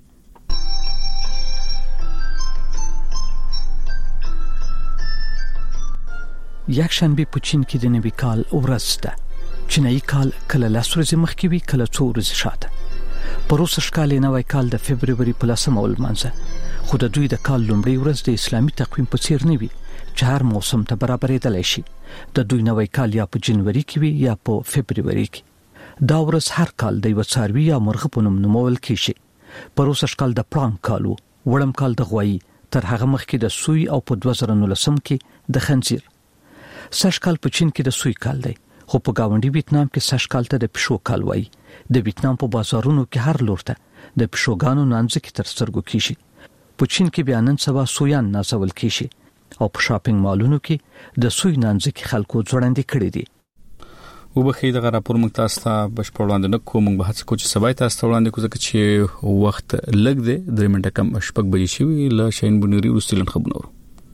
یک شنبه په چین کې د نوي کال ورځ ده. چینایي کال کله لاس ورځې مخکې وي کله څو ورځې شاته. په روس ښکال نوی کال د فبرवरी په لسمه ولمانځه خو د دوی د کال لومړی ورځ د اسلامي تقویم په څیر نه وي چې هر موسم ته برابرېدلی شي. د دوی نوی کال یا په جنوري کې وي یا په فبرवरी کې. دا ورځ هر کال د یو څاروي یا مرغه په نوم نومول کیږي. په روس ښکال د پړانګ کال وو، وړم کال د غوایي، تر هغه مخکې د سوی او په دوه زره نولسم کې د خنزیر. سږ کال په چین کې د سوی کال دی خو په گاونډي ویتنام کې سږ کال ته د پښو کال وایي. د ویتنام په بازارونو کې هر لور ته د پښوګانو نانځکې تر سترګو کیږي. په چین کې بیا نن سبا سویان نازول کیږي او په شاپینګ مالونو کې د سوی نانځکې خلکو ځوړندې کړې دي. وبخې د راپور موږ تاسو ته بشپړ وړاندې نه کوم، موږ هڅه کوو چې سبا تاسو ته وړاندې کوو چې وخت لږ دی، درې منټه کم شپږ بجې شوي. له شاهین بنوري وروسته خبرونه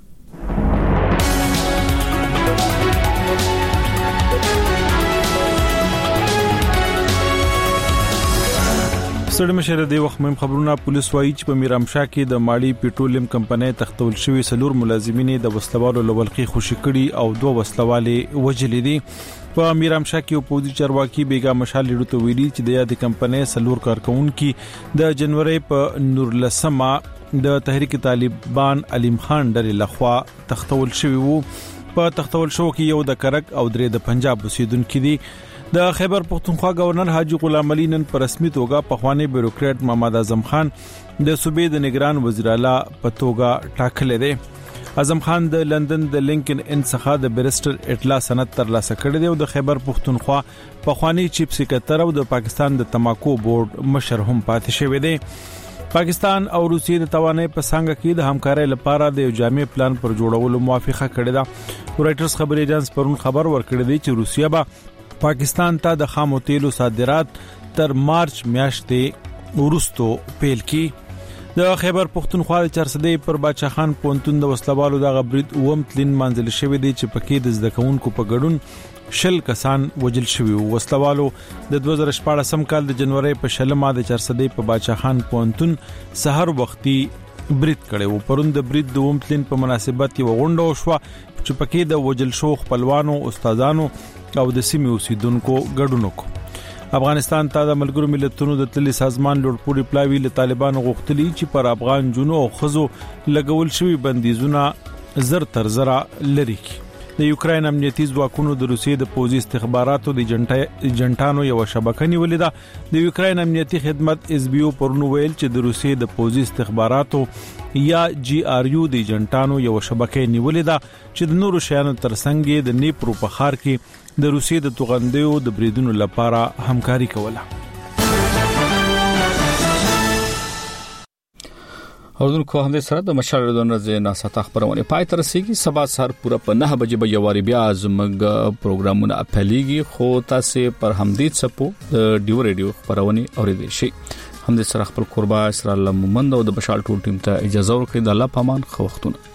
سړی مشر دی وخت مهم خبرونه. پولیس وایي چې په میرامشاه کې د ماړی پټرولیم کمپنۍ تختول شوی سلور ملازمین د وسلوالو لولقي خوشي کړي او دوه وسلوالې وجلې دي. په میرامشاه کې پولیس چارواکي بیګا مشال لړو ته ویلي چې د یاد کمپنۍ سلور کارکونکو د جنوري په نورلسمه د تحریک طالبان علیم خان ډلې لخوا تختول شوی وو. په تختول شو کې یو د کرک او درې د پنجاب اوسیدونکو دي. د خیبر پختونخوا گورنر حاجی غلام علي نن په رسمي توګه پخوانی بیوروکرات محمد اعظم خان د صوبې د نگران وزیر اعلی په توګه ټاکل دی. اعظم خان د لندن د لینکن ان څخه د بیرسټر اطلاع سند ترلاسه کړی دی او د خیبر پختونخوا پخوانی چیف سکرټر او د پاکستان د تماکو بورډ مشر هم پاتې شوی دی. پاکستان او روسیې د توانایي په څنګه کې د همکارۍ لپاره د یو جامع پلان پر جوړولو موافقه کړې ده. رائټرز خبري ایجنس پرون خبر ورکړی دی چې روسیا به پاکستان ته د خامو تیلو صادرات تر مارچ میاشتې وروسته پیل کی. د خیبر پختونخوا د چرسدې پر باچا خان پونتون د وسلوالو د غبرید اوم تلین منځل شوی دی چې پکې د زدکونکو په ګډون شل کسان وجل شوی. وسلوالو د دوه زره شپږم کال د جنوري په شلمه د چرسدې په باچا خان پونتون سحر وختي برید کړي وو. پرون د برید د اوم تلین په مناسبت یو غونډه وشوه چې پکې د وجل شو خپلوانو، استادانو او د سیمې اوسیدونکو ګډون وکړ. افغانستان ته د ملګرو ملتونو د تللی سازمان لوړپوړي پلاوی له طالبانو غوښتلی چې پر افغان جنو او خزو لګول شوی بندیزونه زر تر زره لري کی. د یوکرين امنیتي ځواکونو د روسیې د پوځي استخباراتو د جنټانو یو شبکه نیولې ده. د یوکرين امنیتي خدمت اس بي او پرونو ویل چې د روسیې د پوځي استخباراتو یا جی آر یو د جنټانو یو شبکه نیولې ده چې د نورو شیانو ترڅنګ د نیپرو په ښار کې د روسیې د توغندیو د بریدونو لپاره همکاري کوله. اوردونکو هم سره د مشال ردون رز ناسا خبرونه پای تر سیږي سبا سحر پورا په نه بجې به یواري بیا زموږ پروګرامونه اپلیږي خو تاسو پر همدې چپو د ډیو ریډیو خبرونه اوریدئ شي هم د سره خپل قربا اسرا الله مومند او د بشال ټول ټیم ته اجازه ورکړي د الله پامان خو وختونه